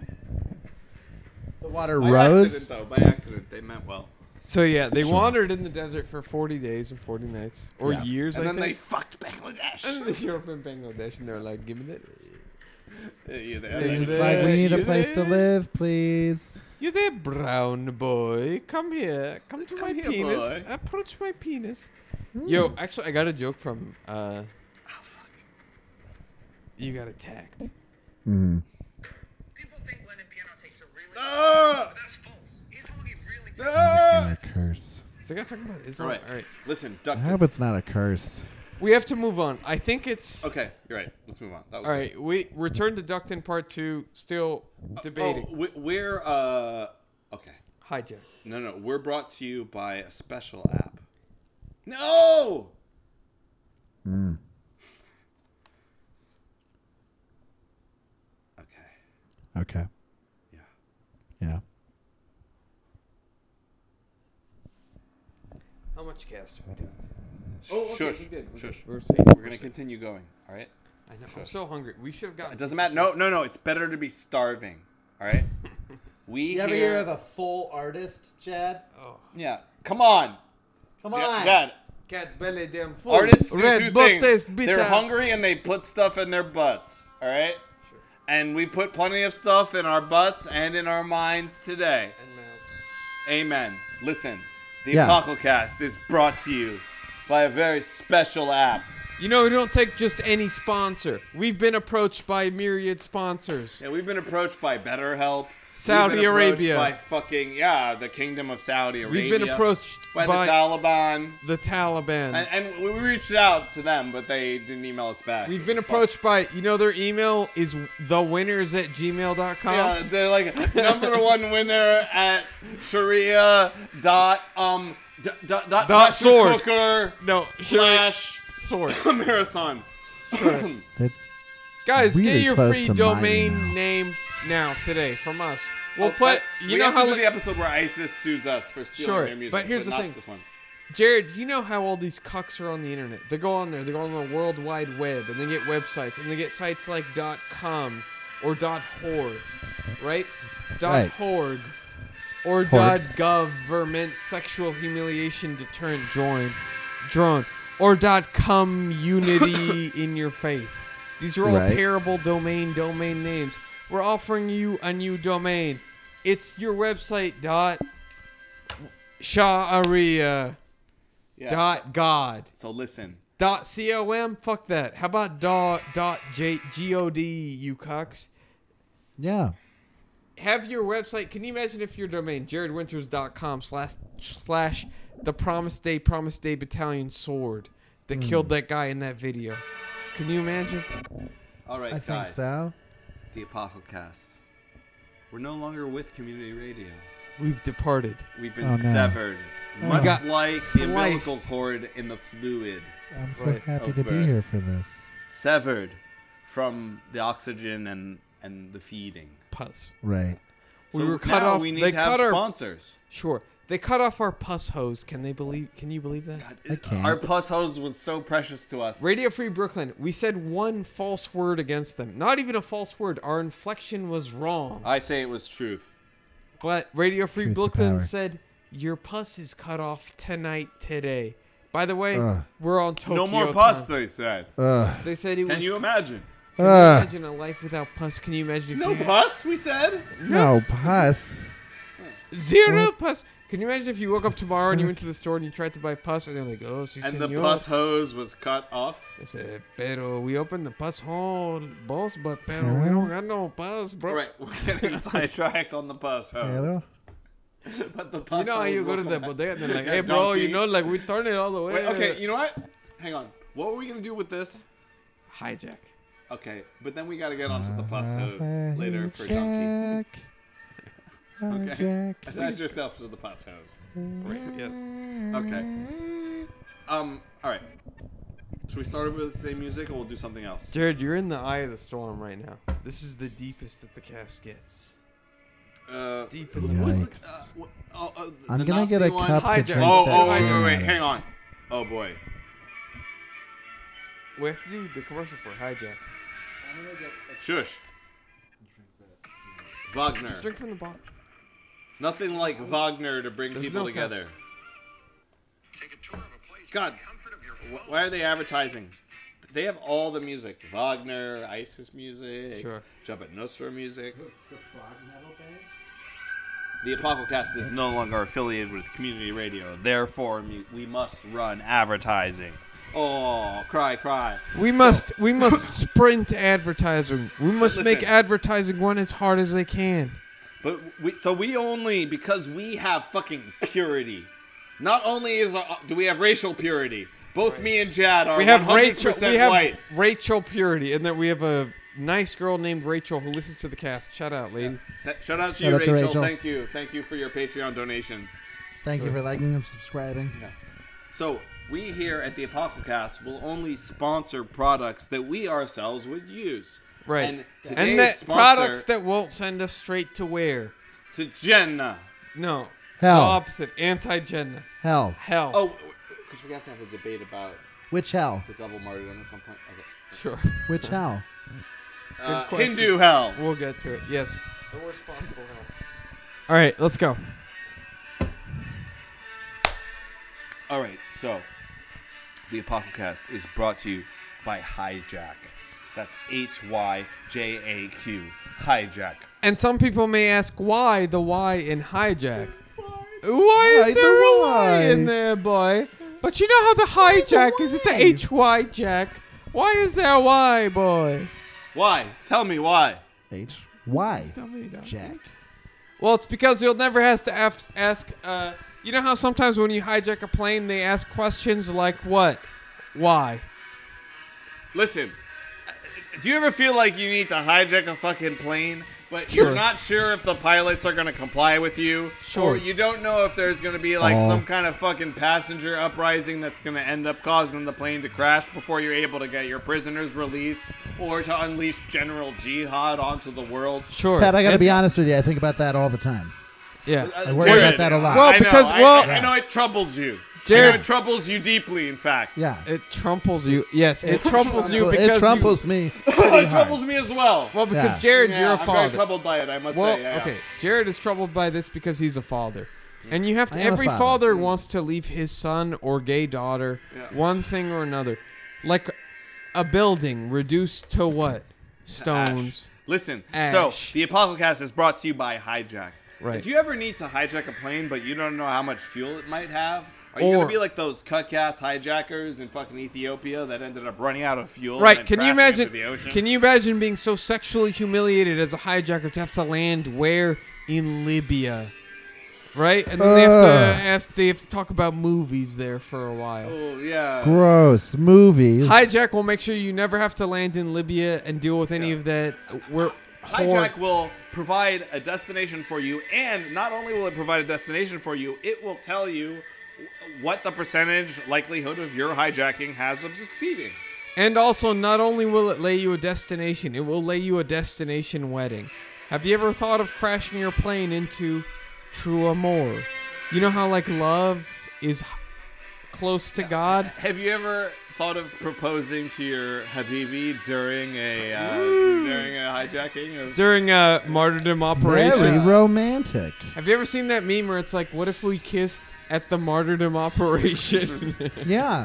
The water By rose. accident, though. By accident. They meant well. So yeah, they Sure. wandered in the desert for forty days and forty nights, or Yeah. years. And I then they think. fucked Bangladesh. And then they showed up in Bangladesh, and they're like, "Give me that." Yeah, they- They're They're they- just there, like, we need a you place to there? live, please. You there, brown boy? Come here. Come to Come my here, penis. boy. Approach my penis. Hmm. Yo, actually, I got a joke from. Uh, Oh, fuck. you got attacked. Mm. People think Lennon piano takes a really Ah! but that's false. He's only really takes Ah! It's not a curse. So I got to talk about Islam. All right. All right. Listen, I duck. hope it's not a curse. We have to move on. I think it's. Okay, you're right. Let's move on. That was All right. We return to Duckton Part Two. Still debating. Oh, we- we're uh okay. Hi, Jared. No, no, we're brought to you by a special app. No. Mm. Okay. Okay. Yeah. Yeah. How much cast do we do? Oh, okay, Shush. we did. We Shush. did. We're safe. We're We're gonna safe. continue going. All right. I know. I'm Shush. so hungry. We should have gotten. It doesn't matter. No, no, no. It's better to be starving. All right. We You ever here- hear of a full artist, Chad? Oh. Yeah. Come on, Come Ja- on. Jad. Cat's belly damn full. Artists do Red two butt things. taste bitter. They're hungry and they put stuff in their butts. All right. Sure. And we put plenty of stuff in our butts and in our minds today. And now. Amen. Listen, the Yeah. Apocalypse is brought to you by a very special app. You know, we don't take just any sponsor. We've been approached by myriad sponsors. Yeah, we've been approached by BetterHelp. Saudi We've been approached Arabia. By fucking, yeah, the Kingdom of Saudi Arabia. We've been approached by, by, the Taliban. the Taliban. And, and we reached out to them, but they didn't email us back. We've been Fuck. approached by, you know, their email is thewinners at gmail dot com. Yeah, they're like number one winner at Sharia dot um d- dot dot, Dot sword. cooker No, slash sword. marathon. It's Guys, really get your close free to my domain email. name now, today, from us. We'll Oh, put, but you we know have how, to do li- the episode where ISIS sues us for stealing Sure, their music, but here's the not thing. This one. Jared, you know how all these cucks are on the internet. They go on there, they go on the World Wide Web, and they get websites, and they get sites like .com or .org, right? Right. .org or Horde. .government sexual humiliation deterrent drone, drone or .community in your face. These are all Right. terrible domain domain names. We're offering you a new domain. It's your website dot Sharia Yeah. dot God So listen. dot com. Fuck that. How about dot dot J God? You cucks. yeah. Have your website. Can you imagine if your domain jaredwinters.com slash slash the Promise Day Promise Day Battalion sword that killed that guy in that video? Can you imagine? All right, I think guys. so. The Apocalypse. We're no longer with community radio. We've departed. We've been Oh, no. severed, Oh, much Got like the sliced. umbilical cord in the fluid. I'm so Right. happy Of to be birth. here for this. Severed from the oxygen and and the feeding. Pus. Right. We So were cut now off- we need they to have cut our- sponsors. Sure. They cut off our pus hose. Can they believe? Can you believe that? God, I it- can't. Our pus hose was so precious to us. Radio Free Brooklyn. We said one false word against them. Not even a false word. Our inflection was wrong. I say it was truth. But Radio Free Truth to Brooklyn power. said your pus is cut off tonight, today. By the way, Ugh. we're on Tokyo no more pus, time. they said. Ugh. They said it was. Can you imagine? Can you Ugh. imagine a life without pus? Can you imagine if No you had- pus, we said. No pus. Zero What? pus. Can you imagine if you woke up tomorrow and you went to the store and you tried to buy pus and they're like, oh, si, And senor. the pus hose was cut off. They said, pero we opened the pus hole, boss, but pero we don't got no pus, bro. All right, we're getting sidetracked on the pus hose. Hello? But the pus You know how hose you go will to come the back. bodega and they're like, Yeah, hey, bro, you donkey. know, like we turn it all the way. Wait, okay, you know what? Hang on. What were we gonna do with this? Hijack. Okay, but then we gotta get onto the pus hose later for donkey. Okay. Attach yourself to the pus hose. Right, yes. Okay. Um. All right. Should we start over with the same music, or we'll do something else? Jared, you're in the eye of the storm right now. This is the deepest that the cast gets. Uh, Deep in the who's the- Yikes. uh, wh- oh, uh, I'm the gonna get Nazi a one? cup to Hijack. drink Oh, that oh, wait, shit wait, wait, out of. hang on. Oh boy. We have to do the commercial for Hijack. Shush. Wagner. Just drink from the bottle. Nothing like Wagner to bring There's people no together. cups. Take a tour of a place God. in the comfort of your Wh- home. Why are they advertising? They have all the music. Wagner, ISIS music, Sure. Jabba Nostra music. The Apocalypse is no longer affiliated with community radio. Therefore, mu- we must run advertising. Oh, cry, cry. We must we must sprint advertising. We must make Listen. advertising run as hard as they can. But we, so we only, because we have fucking purity. Not only is our, do we have racial purity, both me and Jad are We have one hundred Rachel. percent We have white. Rachel Purity, and then we have a nice girl named Rachel who listens to the cast. Shout out, lady. Th- Shout out to Shout you, out to Rachel. Rachel. Thank you. Thank you for your Patreon donation. Thank you for liking and subscribing. So, we here at the Apocalypse will only sponsor products that we ourselves would use. Right. And today's And that sponsor products that won't send us straight to where? to Jenna. No. Hell. The opposite. Anti-Jenna. Hell. Hell. Oh, because we have to have a debate about Which hell? the double martyrdom at some point. Okay. Sure. Which hell? Uh, question. Hindu hell. We'll get to it. Yes. The worst possible hell. All right, let's go. All right, so the Apocalypse is brought to you by Hijack. That's H Y J A Q. Hijack. And some people may ask why the Y in hijack. Why Why is the there a Y? Y in there, boy? But you know how the hijack is. It's a Y? H Y jack. Why is there a Y, boy? Why? Tell me why. H. Y. Tell me, dog. Jack. Well, it's because you'll never have to af- ask. Uh, you know how sometimes when you hijack a plane, they ask questions like what, why. Listen, do you ever feel like you need to hijack a fucking plane, but Sure. you're not sure if the pilots are going to comply with you? Sure. Or you don't know if there's going to be like Aw. some kind of fucking passenger uprising that's going to end up causing the plane to crash before you're able to get your prisoners released or to unleash general jihad onto the world? Sure. Pat, I gotta And- be honest with you. I think about that all the time. Yeah. I worry about that a lot. Well, I know, because- I- well- I, I know it troubles you. Jared- I know it troubles you deeply, in fact. Yeah. It trumples you. Yes, it trumples you Well, because it trumples me. it pretty hard. troubles me as well. You, well, because Yeah. Jared, Yeah, you're a I'm very father. troubled by it, I must Well, say. Yeah, yeah. okay. Jared is troubled by this because he's a father. And you have to, I am a every father. father wants to leave his son or gay daughter Yeah. one thing or another. Like a building reduced to what? Stones. Listen, Ash. so the Apocalypse is brought to you by Hijack. Right. Do you ever need to hijack a plane, but you don't know how much fuel it might have? Are you Or- gonna be like those cut-ass hijackers in fucking Ethiopia that ended up running out of fuel? Right. and Can you crashing imagine? into the ocean? Can you imagine being so sexually humiliated as a hijacker to have to land where in Libya? Right, and then they have to Ugh. ask. They have to talk about movies there for a while. Oh yeah. Gross. Movies. Hijack will make sure you never have to land in Libya and deal with any Yeah. of that. We're Hijack will provide a destination for you, and not only will it provide a destination for you, it will tell you what the percentage likelihood of your hijacking has of succeeding. And also, not only will it lay you a destination, it will lay you a destination wedding. Have you ever thought of crashing your plane into true amour? You know how, like, love is h- close to God? Have you ever thought of proposing to your habibi during a uh, during a hijacking? Of- During a martyrdom Very operation. romantic. Have you ever seen that meme where it's like, what if we kissed at the martyrdom operation? Yeah.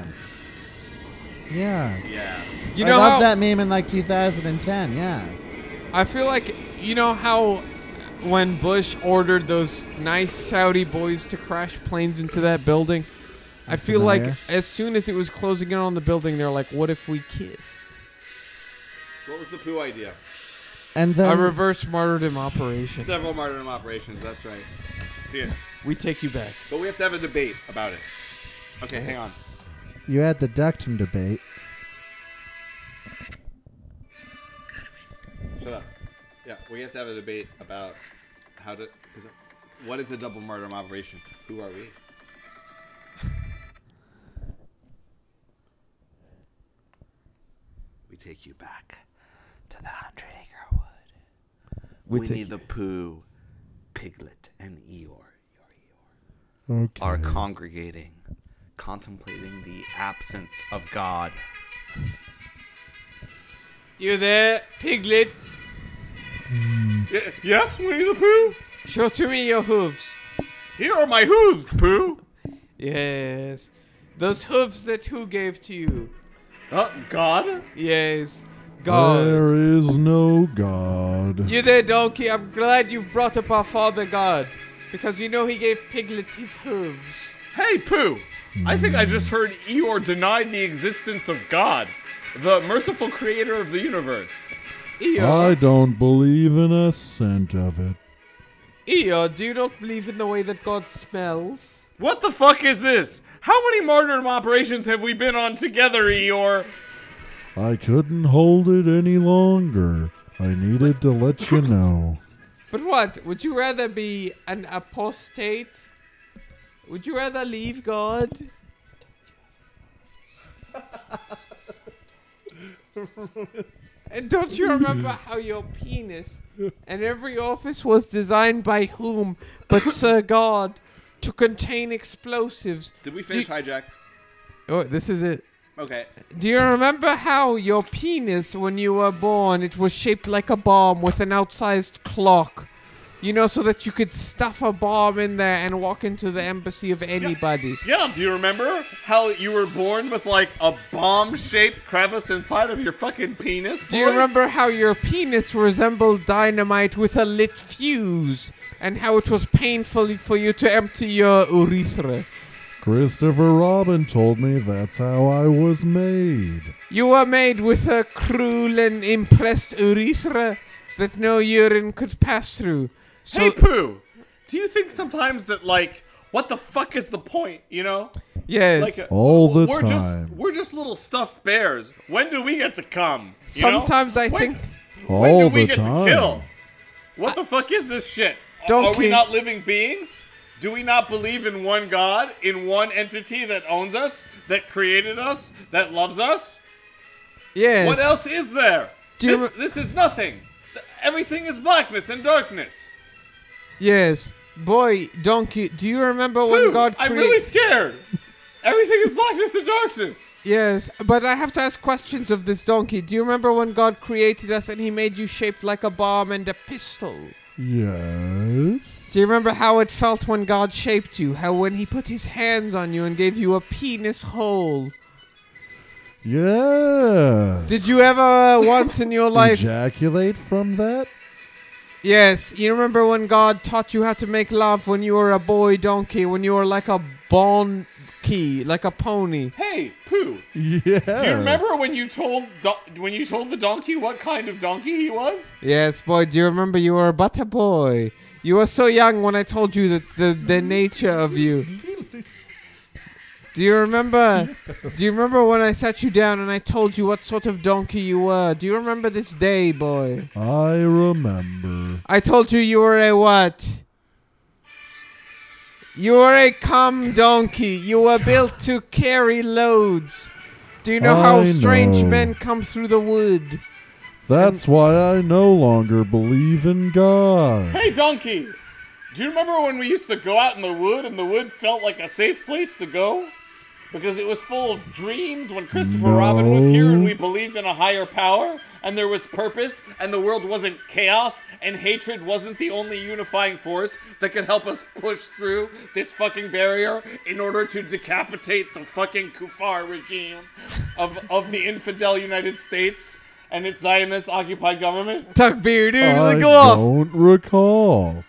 Yeah. yeah. You I know love how that meme in like two thousand ten. Yeah. I feel like, you know how when Bush ordered those nice Saudi boys to crash planes into that building? I feel like Familiar. as soon as it was closing in on the building, they're like, what if we kissed? What was the poo idea? And then A reverse martyrdom operation. Several martyrdom operations, that's right. See, We take you back. but we have to have a debate about it. Okay, hang on. you had the ducting debate. Shut up. Yeah, we have to have a debate about how to. Cause what is a double martyrdom operation? Who are we? We take you back to the hundred acre wood. We We, take need the Pooh, Piglet, and Eeyore. Okay. Are congregating, contemplating the absence of God. You there, Piglet? Y- yes, Winnie the Pooh? Show to me your hooves. Here are my hooves, Pooh. Yes. Those hooves that who gave to you? Uh, God? Yes. God. There is no God. You there, donkey? I'm glad you've brought up our father God. Because you know he gave Piglet his hooves. Hey, Pooh. I think I just heard Eeyore denied the existence of God, the merciful creator of the universe. Eeyore, I don't believe in a cent of it. Eeyore, do you not believe in the way that God smells? What the fuck is this? How many martyrdom operations have we been on together, Eeyore? I couldn't hold it any longer. I needed to let you know. But what? Would you rather be an apostate? Would you rather leave God? And don't you remember how your penis and every office was designed by whom but Sir God to contain explosives? Did we finish Do- hijack? Oh, this is it. Okay. Do you remember how your penis, when you were born, it was shaped like a bomb with an outsized clock? You know, so that you could stuff a bomb in there and walk into the embassy of anybody. Yeah, do you remember how you were born with like a bomb-shaped crevice inside of your fucking penis? Do you boy? remember how your penis resembled dynamite with a lit fuse? And how it was painful for you to empty your urethra? Christopher Robin told me that's how I was made. You were made with a cruel and impressed urethra that no urine could pass through. So, Hey, Pooh. Do you think sometimes that like, what the fuck is the point? You know? yes. Like uh, All the we're time. just we're just little stuffed bears. When do we get to come? You know? Sometimes I When- think... When All do we the get time. to kill? What the fuck is this shit? A- Are Donkey. we not living beings? Do we not believe in one God, in one entity that owns us, that created us, that loves us? Yes. What else is there? Do you This, re- this is nothing. Th- Everything is blackness and darkness. Yes. Boy, donkey, do you remember when Pooh, God I'm created... really scared. Everything is blackness and darkness. Yes, but I have to ask questions of this donkey. Do you remember when God created us and he made you shaped like a bomb and a pistol? Yes. Do you remember how it felt when God shaped you? How when he put his hands on you and gave you a penis hole? Yes. Did you ever uh, once in your life... ejaculate from that? Yes, you remember when God taught you how to make love when you were a boy donkey, when you were like a donkey, like a pony? Hey, Pooh. Yes. Do you remember when you told do- when you told the donkey what kind of donkey he was? Yes, boy, do you remember you were but a boy? You were so young when I told you that the, the nature of you. Do you remember? Do you remember when I sat you down and I told you what sort of donkey you were? Do you remember this day, boy? I remember. I told you you were a what? You were a cum donkey. You were built to carry loads. Do you know how I strange know. men come through the wood? That's why I no longer believe in God. Hey, donkey. Do you remember when we used to go out in the wood and the wood felt like a safe place to go? Because it was full of dreams when Christopher Robin was here and we believed in a higher power and there was purpose and the world wasn't chaos and hatred wasn't the only unifying force that could help us push through this fucking barrier in order to decapitate the fucking kuffar regime of, of the infidel United States and its Zionist-occupied government? Tuck beer, dude. I Go off. don't recall.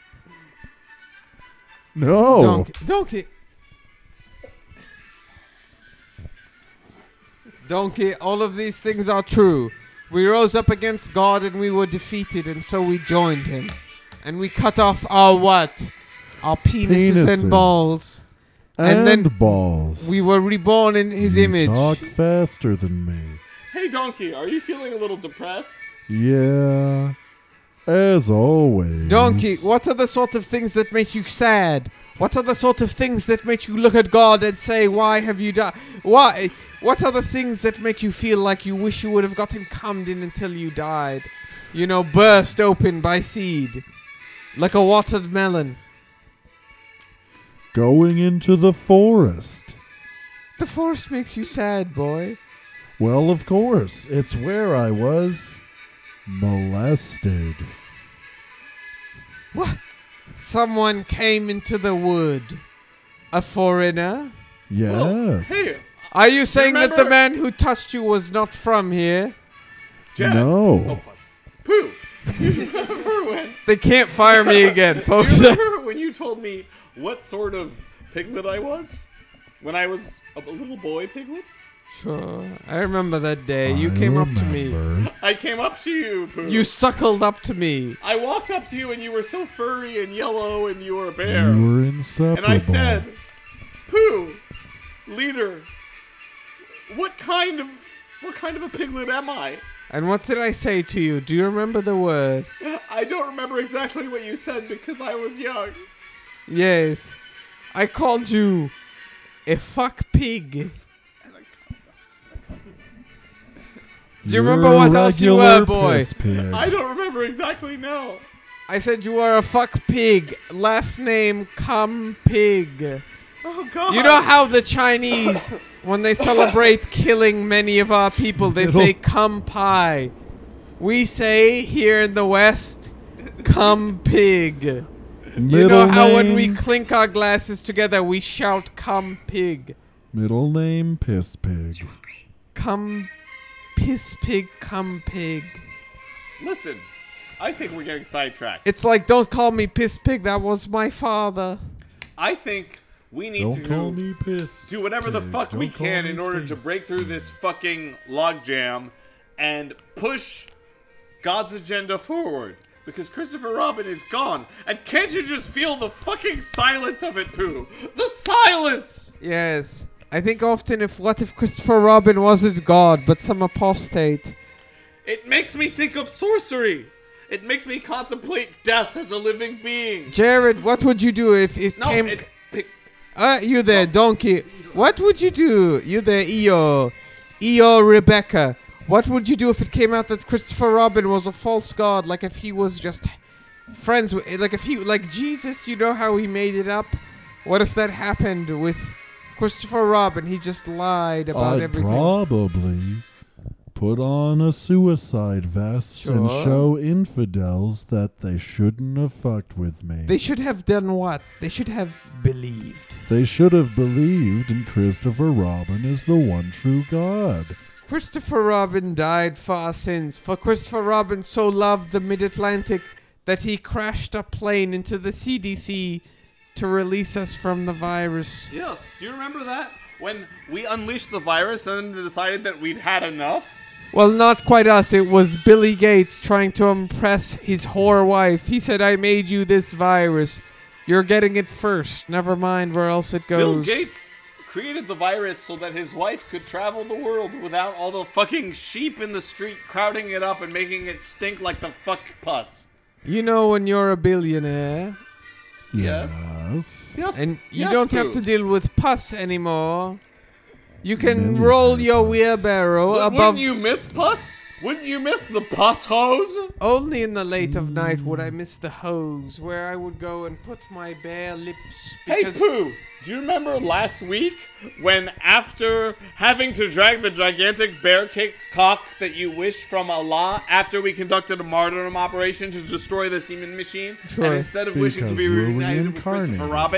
No. Donkey. Donkey. Donkey, all of these things are true. We rose up against God and we were defeated, and so we joined him. And we cut off our what? Our penises, Penises. and balls. And, And then balls. We were reborn in his You image. talk faster than me. Hey, Donkey, are you feeling a little depressed? Yeah. As always. Donkey, what are the sort of things that make you sad? What are the sort of things that make you look at God and say, why have you died? Why? What are the things that make you feel like you wish you would have gotten cummed in until you died? You know, burst open by seed. Like a watered melon. Going into the forest. The forest makes you sad, boy. Well, of course. It's where I was molested. What? Someone came into the wood. A foreigner? Yes. Hey, Are you saying that the remember- man who touched you was not from here? Jack. No. Oh, fuck. Pooh. Do you remember when? They can't fire me again, Do folks. you remember when you told me what sort of piglet I was? When I was a, a little boy piglet? Sure. I remember that day. You I came up to me. remember. I came up to you, Pooh. You suckled up to me. I walked up to you and you were so furry and yellow and you were a bear. You were inseparable. And I said, Pooh, leader, what kind of what kind of a piglet am I? And what did I say to you? Do you remember the word? I don't remember exactly what you said because I was young. Yes. I called you a fuck pig. Do you You're remember a what else you regular were, boy? piss pig. I don't remember exactly now. I said you were a fuck pig. Last name, cum pig. Oh God! You know how the Chinese, when they celebrate killing many of our people, they say cum pie. We say here in the West, cum pig. You Middle know how when we name- clink our glasses together, we shout cum pig. Middle name piss pig. Cum piss pig, cum pig. Listen, I think we're getting sidetracked. It's like, don't call me piss pig, that was my father. I think we need Don't to call me piss. do whatever the pig. fuck we Don't call can me in order to space. break through this fucking logjam and push God's agenda forward. Because Christopher Robin is gone. And can't you just feel the fucking silence of it, Pooh? The silence! Yes. I think often if what if Christopher Robin wasn't God, but some apostate? It makes me think of sorcery. It makes me contemplate death as a living being. Jared, what would you do if it No, came... it, pick, Uh, you there, donkey. What would you do? You there, Eo. Eo Rebecca. What would you do if it came out that Christopher Robin was a false god? Like if he was just friends with... Like if he... Like Jesus, you know how he made it up? What if that happened with Christopher Robin? He just lied about I'd everything. probably put on a suicide vest and Sure. show infidels that they shouldn't have fucked with me. They should have done what? They should have believed. They should have believed in Christopher Robin as the one true God. Christopher Robin died for our sins. For Christopher Robin so loved the mid-Atlantic that he crashed a plane into the C D C to release us from the virus. yeah, do you remember that? When we unleashed the virus and then decided that we'd had enough? Well, not quite us. It was Billy Gates trying to impress his whore wife. He said, I made you this virus. You're getting it first. Never mind where else it goes. Bill Gates created the virus so that his wife could travel the world without all the fucking sheep in the street crowding it up and making it stink like the fucked pus. You know when you're a billionaire Yes. Yes. Yes, and you yes, don't have Pooh. to deal with pus anymore. You can Millionaire roll your pus. wheelbarrow Wou- above... Wouldn't you miss pus? Wouldn't you miss the pus hose? Only in the late of night would I miss the hose, where I would go and put my bare lips. Hey, Because Pooh, do you remember last week when after having to drag the gigantic bear kick cock that you wished from Allah after we conducted a martyrdom operation to destroy the semen machine, Sure. and instead of wishing to Because be you were reunited with Christopher reincarnated. Robin,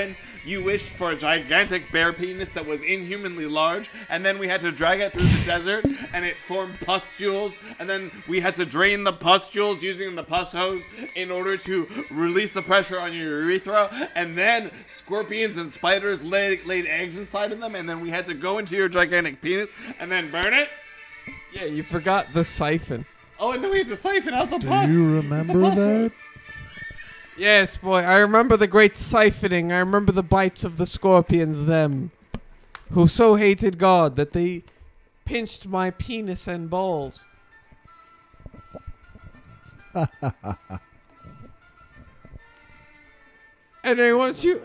you wished for a gigantic bear penis that was inhumanly large, and then we had to drag it through the desert, and it formed pustules, and then we had to drain the pustules using the pus hose in order to release the pressure on your urethra, and then scorpions and spiders laid, laid eggs inside of them, and then we had to go into your gigantic penis and then burn it. Yeah, you forgot the siphon. Oh, and then we had to siphon out the Do pus. you the remember pus that? Yes, boy, I remember the great siphoning. I remember the bites of the scorpions, them, who so hated God that they pinched my penis and balls. And I want you...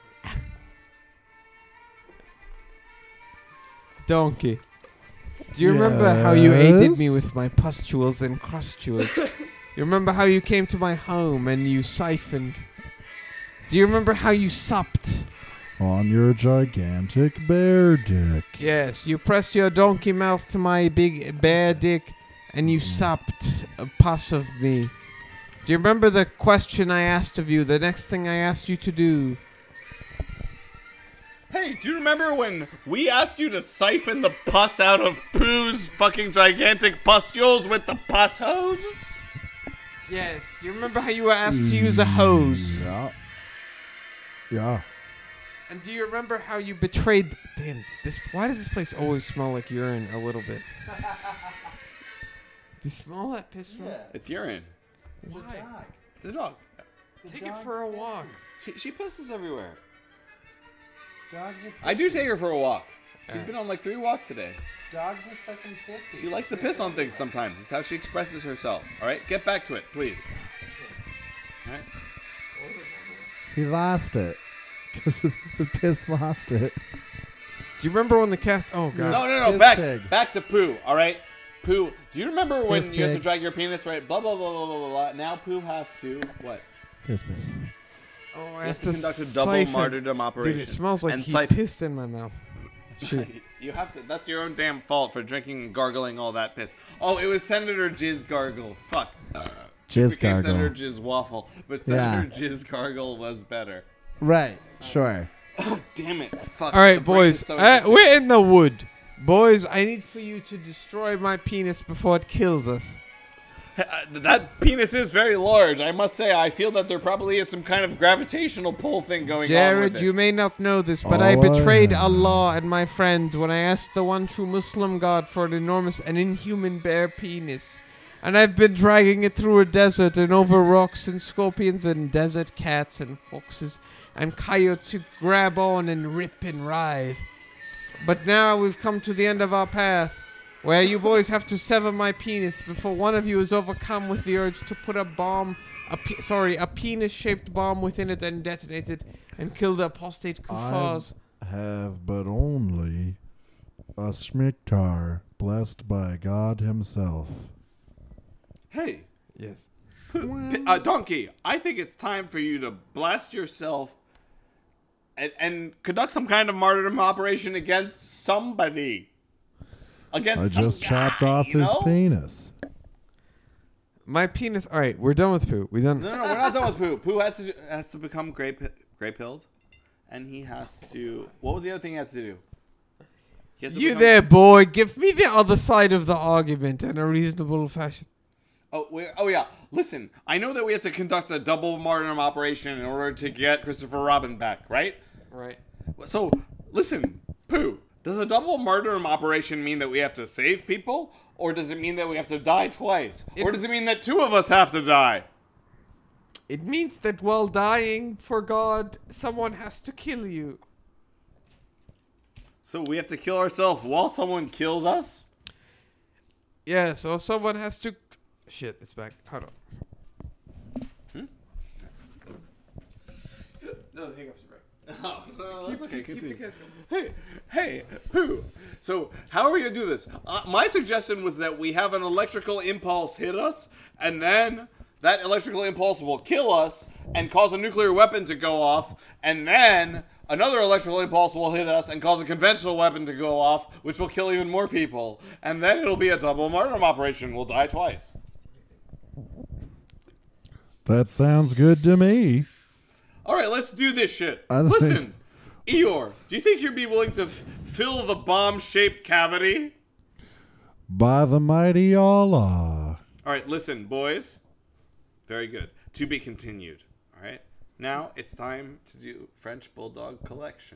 Donkey. Do you remember how you aided me Yes? with my pustules and crustules? You remember how you came to my home and you siphoned? Do you remember how you supped? On your gigantic bear dick. Yes, you pressed your donkey mouth to my big bear dick and you supped a pus of me. Do you remember the question I asked of you, the next thing I asked you to do? Hey, do you remember when we asked you to siphon the pus out of Pooh's fucking gigantic pustules with the pus hose? Yes, you remember how you were asked to use a hose? Yeah. Yeah. And do you remember how you betrayed... Damn, this... Why does this place always smell like urine a little bit? Do you smell that piss smell? It's urine. Why? It's a dog. Take it for a walk. She, she pisses everywhere. Dogs are I do take her for a walk. She's been on like three walks today. dogs are fucking pissy. She likes to piss on things sometimes. It's how she expresses herself. All right, get back to it, please. All right. He lost it. Because the piss lost it. Do you remember when the cast... Oh, God. No, no, no. Piss Back, pig. back to Pooh. All right, Pooh. Do you remember when Piss you had to pig. drag your penis? Right. Blah blah blah blah blah blah. blah. Now Pooh has to what? Piss pig. Oh, I You have have to to conduct a double siphon. martyrdom operation. Dude, it smells like and he siphon. pissed in my mouth. Shit. You have to. That's your own damn fault for drinking and gargling all that piss. Oh, it was Senator Jizz Gargle. Fuck. Jizz became gargle. Senator Jizz Waffle, but Yeah. Senator Jizz Gargle was better. Right. Sure. Oh, damn it. Fuck. All right, the brain is boys. so uh, interesting. we're in the wood. Boys, I need for you to destroy my penis before it kills us. Uh, that penis is very large. I must say, I feel that there probably is some kind of gravitational pull thing going on Jared, with it. you may not know this, but Oh, I betrayed yeah. Allah and my friends when I asked the one true Muslim God for an enormous and inhuman bear penis. And I've been dragging it through a desert and over rocks and scorpions and desert cats and foxes and coyotes who grab on and rip and writhe. But now we've come to the end of our path, where you boys have to sever my penis before one of you is overcome with the urge to put a bomb, a pe- sorry, a penis-shaped bomb within it and detonate it and kill the apostate kuffars. I have but only a Shmiktar blessed by God himself. Hey, Yes. P- uh, Donkey, I think it's time for you to blast yourself and, and conduct some kind of martyrdom operation against somebody. Against I some just chopped guy, off you his know? penis. My penis. All right, we're done with poo. We done. No, no, we're not done with Pooh. Pooh has to has to become gray pi- gray pilled, and he has to. What was the other thing he had to do? He had to You become- there, boy? Give me the other side of the argument in a reasonable fashion. Oh, wait, oh yeah. Listen, I know that we have to conduct a double martyrdom operation in order to get Christopher Robin back, right? Right. So, listen, Pooh. Does a double martyrdom operation mean that we have to save people, or does it mean that we have to die twice, It- or does it mean that two of us have to die? It means that while dying for God, someone has to kill you. So we have to kill ourselves while someone kills us? Yeah, so someone has to. Shit, it's back. Hold on. No, the hiccups are back. Oh, no, that's okay. keep the Continue. cast Hey, hey, Pooh. So, how are we gonna do this? Uh, my suggestion was that we have an electrical impulse hit us, and then that electrical impulse will kill us and cause a nuclear weapon to go off, and then another electrical impulse will hit us and cause a conventional weapon to go off, which will kill even more people, and then it'll be a double martyrdom operation. We'll die twice. That sounds good to me. All right, let's do this shit. I think- Listen, Eeyore, do you think you'd be willing to f- fill the bomb-shaped cavity? By the mighty Allah. All right, listen, boys. Very good. To be continued. All right. Now it's time to do French Bulldog collection.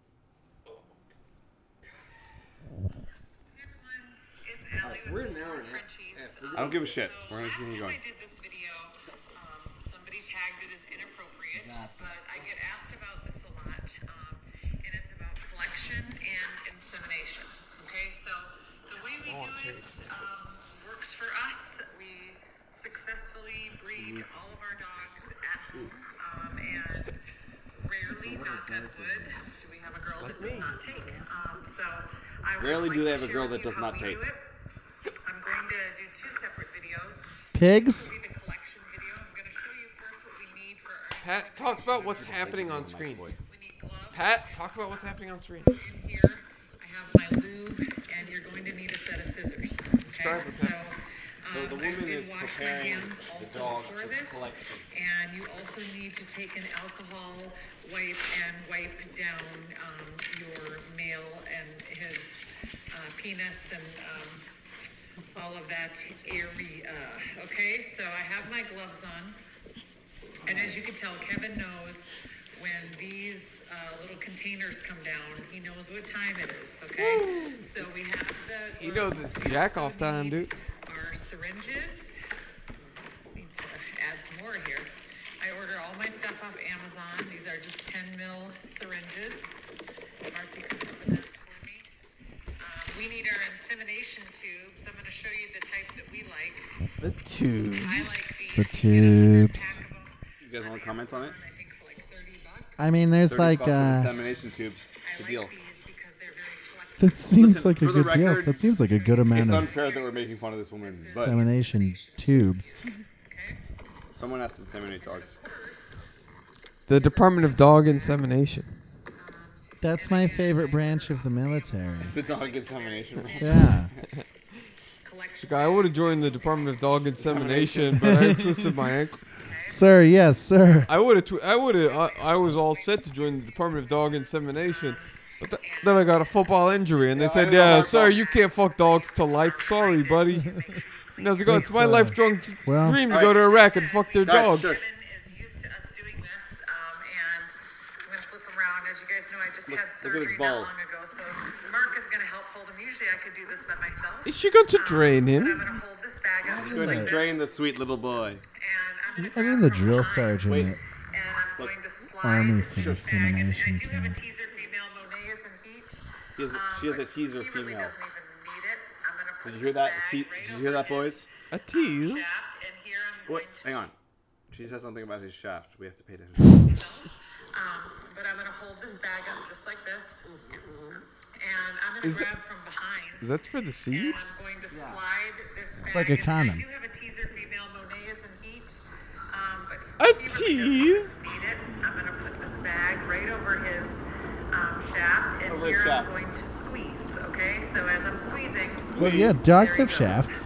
It's Allie we're with an hour and a half. Frenchies. I don't give a shit. So We're gonna last keep time going. I did this video, um, somebody tagged it as inappropriate, but I get asked about this a lot, um, and it's about collection and insemination. Okay, so the way we do it um, works for us. We successfully breed all of our dogs at home, um, and rarely, knock on wood, do we have a girl that does not take. Um, so I would Rarely like do they to have a share girl with that you does how not we take. do it. I'm going to do two separate videos. Pigs? This will be the collection video. I'm going to show you first what we need for our Pat, talk about what's happening on screen. We need gloves. Pat, talk about what's happening on screen. In here, I have my lube, and you're going to need a set of scissors. Okay, Describe it, so. So um, the I woman did is wash my preparing hands the also dog before for this, collection. and you also need to take an alcohol wipe and wipe down um, your male and his uh, penis and um, all of that area. Okay, so I have my gloves on, and as you can tell, Kevin knows when these uh, little containers come down, he knows what time it is. Okay, so we have the. He knows gloves. it's We jack also off time, need dude. Our syringes. Need to add some more here. I order all my stuff off Amazon. These are just ten mil syringes. Mark, you can open that for me. Um, we need our insemination tubes. I'm going to show you the type that we like. The tube. I like these. The You get a hundred tubes. pack of them. You guys want to comment on it? I think for like thirty bucks. I mean, there's thirty like, bucks of uh, insemination tubes. It's I a like deal. these because they're very flexible. that seems Listen, like a for the good deal. record, That seems like a good amount It's of unfair that we're making fun of this woman, but insemination tubes. Okay. someone has to inseminate dogs. The Department of Dog Insemination. That's my favorite branch of the military. It's the dog insemination. Yeah. Collection. Guy, I would have joined the Department of Dog Insemination, but I twisted my ankle. Sir, yes, sir. I would have. Tw- I would have. I, I was all set to join the Department of Dog Insemination, but th- then I got a football injury, and they Yeah, I said, know "Yeah, about sir, that. you can't fuck dogs to life. Sorry, buddy." And I was like, "Oh, it's Thanks, my uh, lifelong well- dream to All go right. to Iraq and fuck their Guys, dogs." sure. Kevin is used to us doing this, um, and I'm going to flip him around. As you guys know, I just Look- had look at surgery his not balls. long ago, so Mark is going to help hold him. Usually I could do this by myself. Is she going to drain But I'm him? going to hold this bag up just Going like to this, drain the sweet little boy. and I'm going to I mean, grab the from drill behind, sergeant Wait. at and I'm Look. going to slide Army for this the bag. And I insemination do have a camp. teaser female. Monet is in heat. She has a, she has a Um, teaser he really female. doesn't even need it. I'm going to put Did you hear this that? bag Te- right did you hear that, over boys? A his tease. shaft, and here I'm What? going to Hang on. She said something about his shaft. We have to pay attention. myself. Um, but I'm going to hold this bag up just like this. And I'm going Is to that- grab from behind. That's for the And seed. I'm going to slide this bag. like a and condom. I do have a teaser female. Monet is in heat. Um, but A he really tease? doesn't need it. I'm going to put this bag right over his um, shaft. And Over his here shaft. I'm going to squeeze. Okay? So as I'm squeezing. Well, yeah, dogs There have he goes. shafts.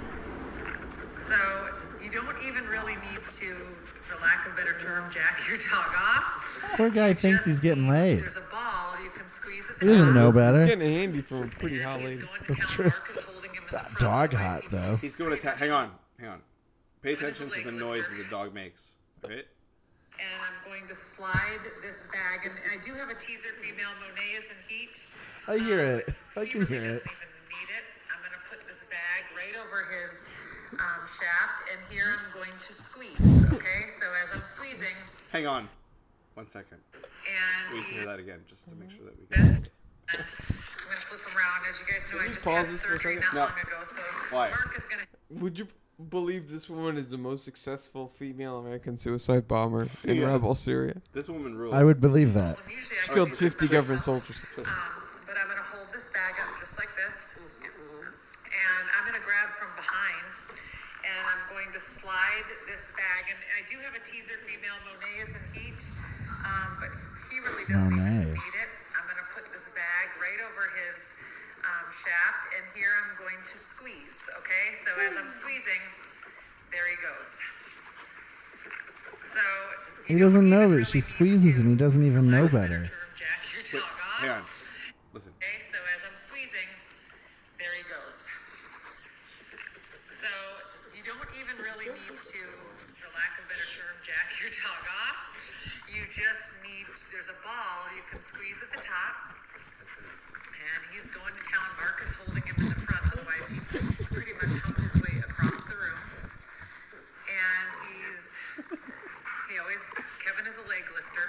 So you don't even really need to, for lack of a better term, jack your dog off. Poor guy thinks he's Just getting means laid. There's a ball, you can squeeze it. He doesn't know It's better. getting handy for a pretty hot lady. That's true. That dog hot, though. He's going to ta- hang on. Hang on. Pay What is a attention to leg the lifter? noise that the dog makes. Right? And I'm going to slide this bag, and I do have a teaser female. Monet is in heat. I hear it. I He can really hear it. doesn't even need it. I'm going to put this bag right over his um, shaft, and here I'm going to squeeze. Okay, so as I'm squeezing, Hang on. One second. and We can he hear that again, just to make sure that we can. this. I'm gonna flip him around. As you guys know, I Can we just pause had this for a surgery second? not No. long ago, so Why? Mark is gonna. Would you believe this woman is the most successful female American suicide bomber in Yeah. rebel Syria? This woman rules. I would believe that. Usually I She can killed do this fifty by government myself. soldiers. Um, but I'm gonna hold this bag up just like this, and I'm gonna grab from behind, and I'm going to slide this bag. And I do have a teaser female. Monet is in heat, um, but he really doesn't Monet. even need it. I'm gonna put this bag right over his um, shaft, and here I'm going to squeeze. Okay, so as I'm squeezing, there he goes. So He you don't doesn't know even that she really need squeezes to, and he doesn't even know for lack of a better. term, jack hang on. Listen. Okay, so as I'm squeezing, there he goes. So you don't even really need to, for lack of a better term, jack your dog off. You just need, there's a ball you can squeeze at the top. And he's going to town. Mark is holding him in the front, otherwise he'd pretty much hump his way across the room. And he's, he always, Kevin is a leg lifter.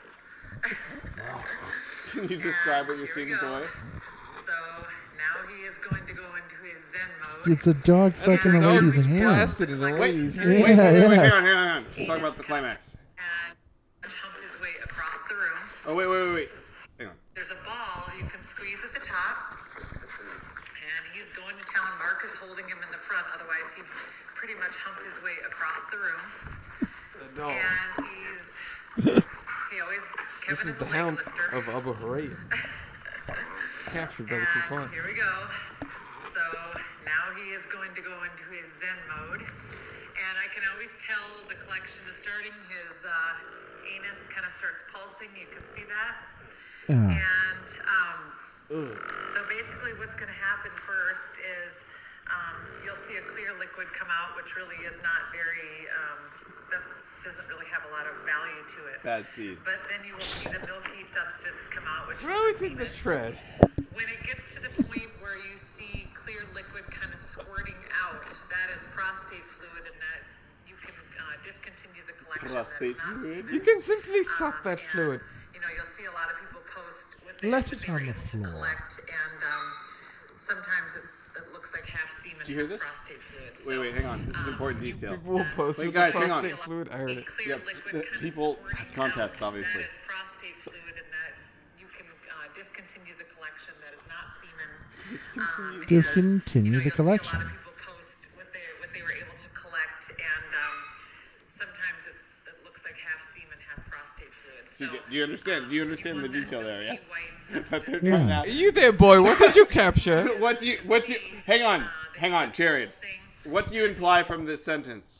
Can you describe what you're Here we seeing, go. boy? So now he is going to go into his Zen mode. It's a dog fucking a No, lady's he's hand. blasted in a Wait, lady's wait, hand. wait, wait, wait, Yeah, hang yeah. on, hang on, hang on. Let's talk about the climax. And hump his way across the room. Oh, wait, wait, wait, wait. Hang on. There's a ball you can squeeze at the top. And he's going to town. Mark is holding him in the front, otherwise he'd pretty much hump his way across the room. No. And he's, he always, This Kevin is is the a leg hound lifter. of Abu Hurairah. Captured by the And Kufan. here we go. So now he is going to go into his Zen mode. And I can always tell the collection is starting. His uh, anus kind of starts pulsing. You can see that. Yeah. And um, so basically what's going to happen first is um, you'll see a clear liquid come out, which really is not very, um, that's doesn't really have a lot of value to it. Bad seed. But then you will see the milky substance come out, which Really is think the semen. trash. When it gets to the point where you see clear liquid kind of squirting out, that is prostate fluid, and that you can uh, discontinue the collection. Prostate That's not fluid? semen. You can simply suck Um, that and, fluid. You know, you'll see a lot of people post what they, Let what it they were on the able to floor. collect, and um, sometimes it's it looks like half semen, Do you hear half this? prostate fluid. Wait, wait, hang on. This is important detail. People will post Wait, with guys, the hang on. prostate fluid. I heard A it. clear Yeah, liquid the kind of people squirting have contests, out, obviously. That is prostate fluid, and that you can uh, discontinue the collection. That is not semen. Um, and, Discontinue you know, the you'll see collection. A lot of people post what they what they were able to collect, and um, sometimes it's it looks like half semen, half prostate fluid. Do So, you, get- do you understand? Do you understand the want that detail there? Yeah. milky white That they're substance. trying Yeah. to- You there, boy? What did you capture? What do you? What do you? Hang on, Uh, hang on, Jared. What do you imply from this sentence?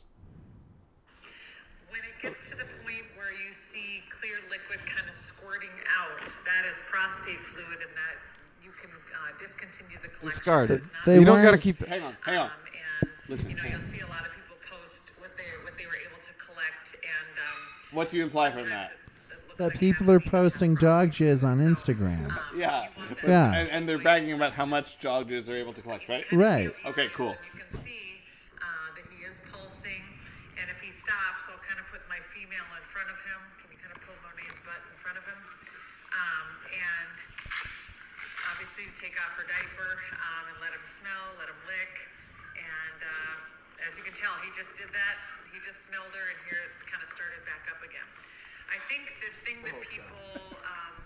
When it gets to the point where you see clear liquid kind of squirting out, that is prostate fluid, and that you can uh, discontinue the collection. Discard it. It's not They You don't weren't- gotta keep it. Hang on, hang on. Um, and Listen, you know, hang you'll on. see a lot of people post what they what they were able to collect, and um, What do you imply from sometimes that? it's, it looks That like people half are semen, posting half dog prostate jizz on fluid. So, Instagram. um, Yeah. you want that Yeah. And, and they're bragging about how much dog jizz they're able to collect, right? Right. Okay, cool. And you can see uh, that he is pulsing, and if he stops, I'll kind of put my female in front of him. Can you kind of pull Monet's butt in front of him? Um, and obviously, take off her diaper um, and let him smell, let him lick. And uh, as you can tell, he just did that. He just smelled her, and here it kind of started back up again. I think the thing that people um,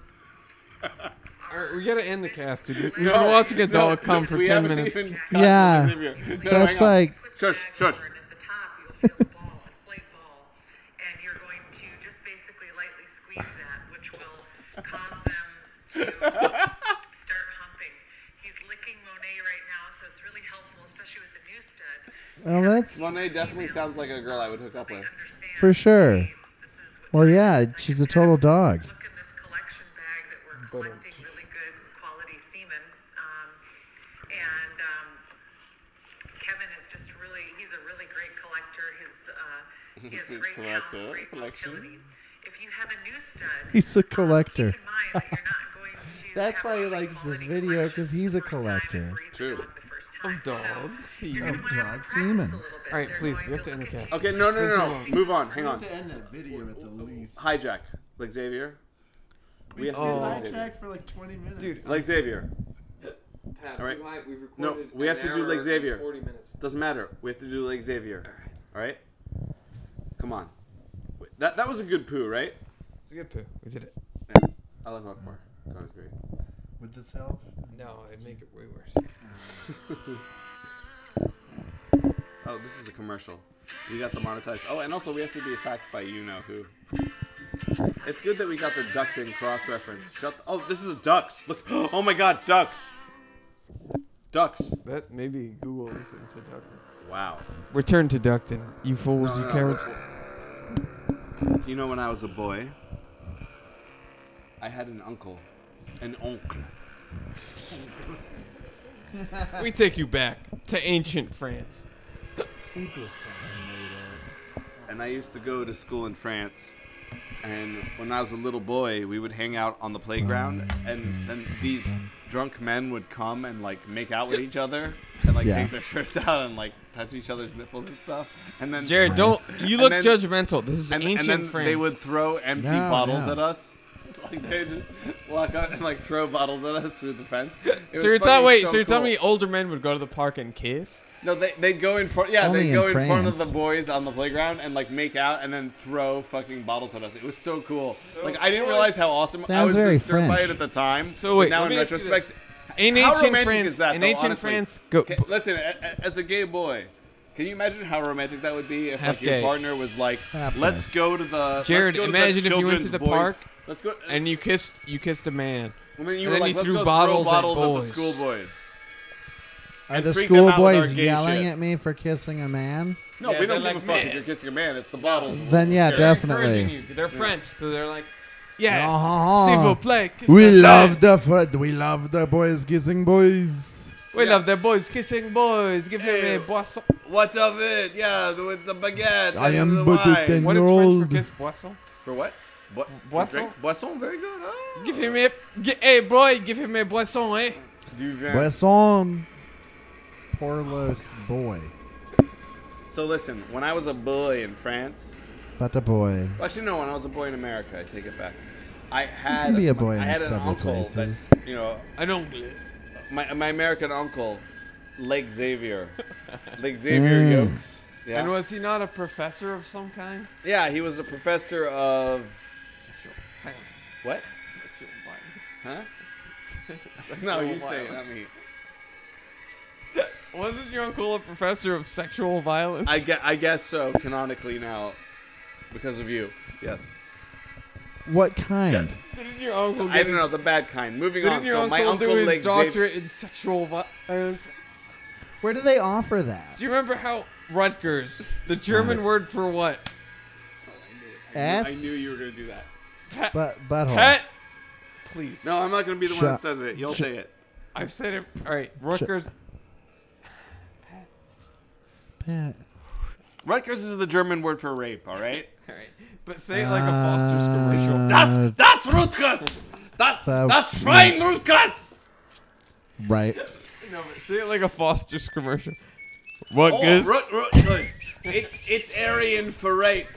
All right, we gotta end the cast, dude. We've been No, watching a no, dog come for we ten haven't minutes. even gotten Yeah. to the interview. No, That's hang on. like put the Shush, bag shush. over, and at the top you'll feel a ball, a slight ball, and you're going to just basically lightly squeeze that, which will cause them to start humping. He's licking Monet right now, so it's really helpful, especially with the new stud. well, that's Monet definitely sounds like a girl I would hook up They with. understand, for sure. hey, this is what Well, time yeah, it is. I she's can a total kind of dog. Look in this collection bag that we're collecting really good quality semen. Um, and um, Kevin is just really, he's a really great collector. His, uh, he has great count, Collector, great collection. motility. If you have a new stud, He's a um, collector. keep in mind that you're not going to That's have why he a likes this quality video, collection 'cause he's a the first time and collector. breed the True. dog the first time. Of dogs. So See. you're gonna Of wanna dog practice semen. a little bit. All right, They're please, going we have to end look the at cast. you. Okay, no, no, no, Too no. long. Move on. Hang on. end that video at the least. Hijack. Like Xavier. We have to do Oh. like Xavier. for like twenty minutes. Dude, Like Xavier. Pat, All right. too high. We've No, recorded we have an to do hour like and Xavier. forty minutes. Doesn't matter. We have to do like Xavier. All right. Come on. Wait, That that was a good poo, right? It's a good poo. We did it. Yeah. I love Akbar. God is great. Would this help? No, it'd make it way worse. Oh, this is a commercial. We got the monetized. Oh, and also we have to be attacked by you know who. It's good that we got the ducting cross reference. Shut. The, oh, this is ducks. Look. Oh my God, ducks. Ducks. That maybe Google is into ducting. Wow. Return to ducting, you fools, No, you no, cowards. You know, when I was a boy, I had an uncle An oncle. We take you back to ancient France. And I used to go to school in France. And when I was a little boy, we would hang out on the playground, and then these drunk men would come and like make out with each other, and like Yeah. take their shirts out and like touch each other's nipples and stuff. And then Jared, don't. You And look then- judgmental. This is and, ancient and then France. they would throw empty No, bottles no. at us. Like they just walk out and like throw bottles at us through the fence. It was So you're fucking telling wait. so So you're telling cool. me older men would go to the park and kiss? No, they they'd go in front. Yeah, Only they'd in go in front of the France. boys on the playground and like make out and then throw fucking bottles at us. It was so cool. Like I didn't realize how awesome. I Sounds was very disturbed by French. it at the time. So wait, but now let in me ask you retrospect, In how ancient romantic France, is that? in though, ancient honestly? France, go. Okay, listen, a- a- as a gay boy, can you imagine how romantic that would be if Half like your gay. partner was like, Half "Let's go to the Jared, let's go to the imagine if you went children's to the boys- park Let's go." and you kissed, you kissed a man. and then you and were then like, you "Let's threw go bottles throw at bottles at, the boys. schoolboys." Are And the freak them out with our schoolboys gay yelling shit. at me for kissing a man? No, Yeah, we don't they're give a like, fuck "Man." if you're kissing a man. It's the bottles. Then yeah, They're definitely. encouraging you. They're French, so they're like, yes, Uh-huh. s'il vous plaît. kiss We that love man. the fr- we love the boys kissing boys. We Yeah. love the boys kissing boys. Give Hey. him a boisson. What of it? Yeah, the, with the baguette. I and am the but a wine. ten- What is French for Old. kiss? Boisson. For what? Bo- for Boisson? drink? Boisson, very good. Oh. Give him a. Gi- hey boy, give him a boisson, eh? Du vin. Boisson. Porlos boy. So listen, when I was a boy in France, But a boy. well, actually no, when I was a boy in America, I take it back. I had can be a boy I in had an several uncle places. that you know An anglais. my my American uncle, Lake Xavier, Lake Xavier Mm. Yokes. Yeah, And was he not a professor of some kind? yeah, he was a professor of Sexual violence. what? Sexual violence. Huh? No, you say it, not me. Wasn't your uncle a professor of sexual violence? I guess, I guess so, canonically now, because of you. Yes. What kind? Didn't your uncle? I Get don't know the bad kind. Moving Didn't on. your So uncle my uncle do his Lake Xavier. doctorate in sexual violence? Where do they offer that? Do you remember how Rutgers, the German word for what? S? I knew you were gonna do that. Pet. But butthole. Pet. Please. No, I'm not gonna be the one Shut- that says it. You'll shut- say it. I've said it. All right, Rutgers. Pet. Rutgers is the German word for rape. All right. All right, but say it like a Foster's commercial. Uh, Das, das Rutgers. Das, That- das Schwein Rutgers. Right. No, but say it like a Foster's commercial. Oh, Rutgers. Rut, Rutgers. It's it's Aryan for rape.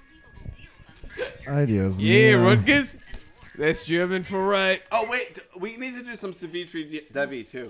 Ideas. yeah, man. Rutgers. That's German for right. Oh wait, we need to do some Savitri De- Devi too.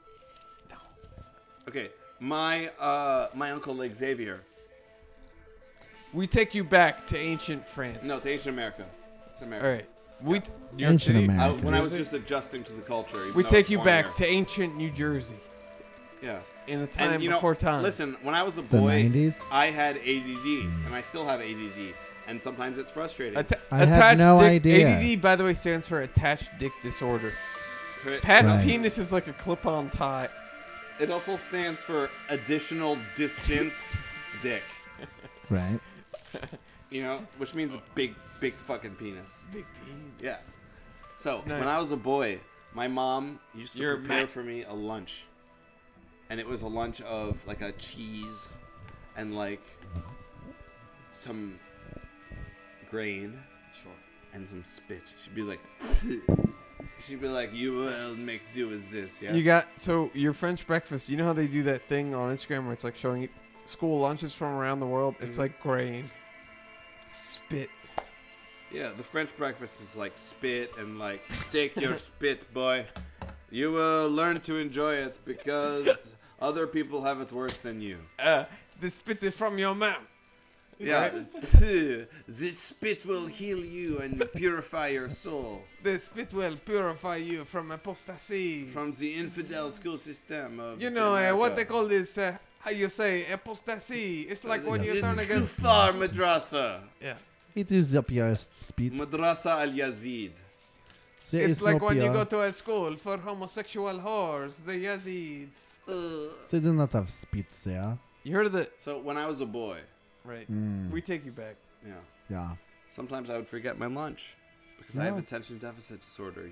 Okay, my uh my uncle Lake Xavier. We take you back to ancient France. No, to ancient America. It's America. All right. We t- New York Ancient City. America. I, Okay. when I was just adjusting to the culture. even We though take it's you born back here. to ancient New Jersey Yeah. in a time And you know, before time. listen, when I was a The boy, nineties? I had A D D, and I still have A D D, and sometimes it's frustrating. Atta- I had attached no dick, idea. A D D, by the way, stands for attached dick disorder. It- Pat's Right. penis is like a clip-on tie. It also stands for additional distance dick. Right. You know, which means big, big fucking penis. Big penis. Yeah. So Nice. when I was a boy, my mom used to You're prepare ma- for me a lunch, and it was a lunch of like a cheese and like some grain Sure. and some spit. She'd be like, she'd be like, "You will make do with this." Yes. You got so your French breakfast. You know how they do that thing on Instagram where it's like showing you school lunches from around the world. It's Mhm. like grain, spit. Yeah, the French breakfast is like spit and like take your spit, boy. You will learn to enjoy it because other people have it worse than you. Uh, the spit is from your mouth. Yeah, Right? this spit will heal you and purify your soul The spit will purify you from apostasy. from the infidel school system of you know uh, what they America. call this? Uh, how you say apostasy? It's like when you It's turn against. Kufar Madrasa. Yeah. It is up your speed. Madrasa Al Yazid. There It's is like no when you pure- go to a school for homosexual whores, the Yazid. They do not have spits there. You heard of the So when I was a boy, right? Mm. We take you back. yeah, Yeah. sometimes I would forget my lunch because I have No. attention deficit disorder, you know?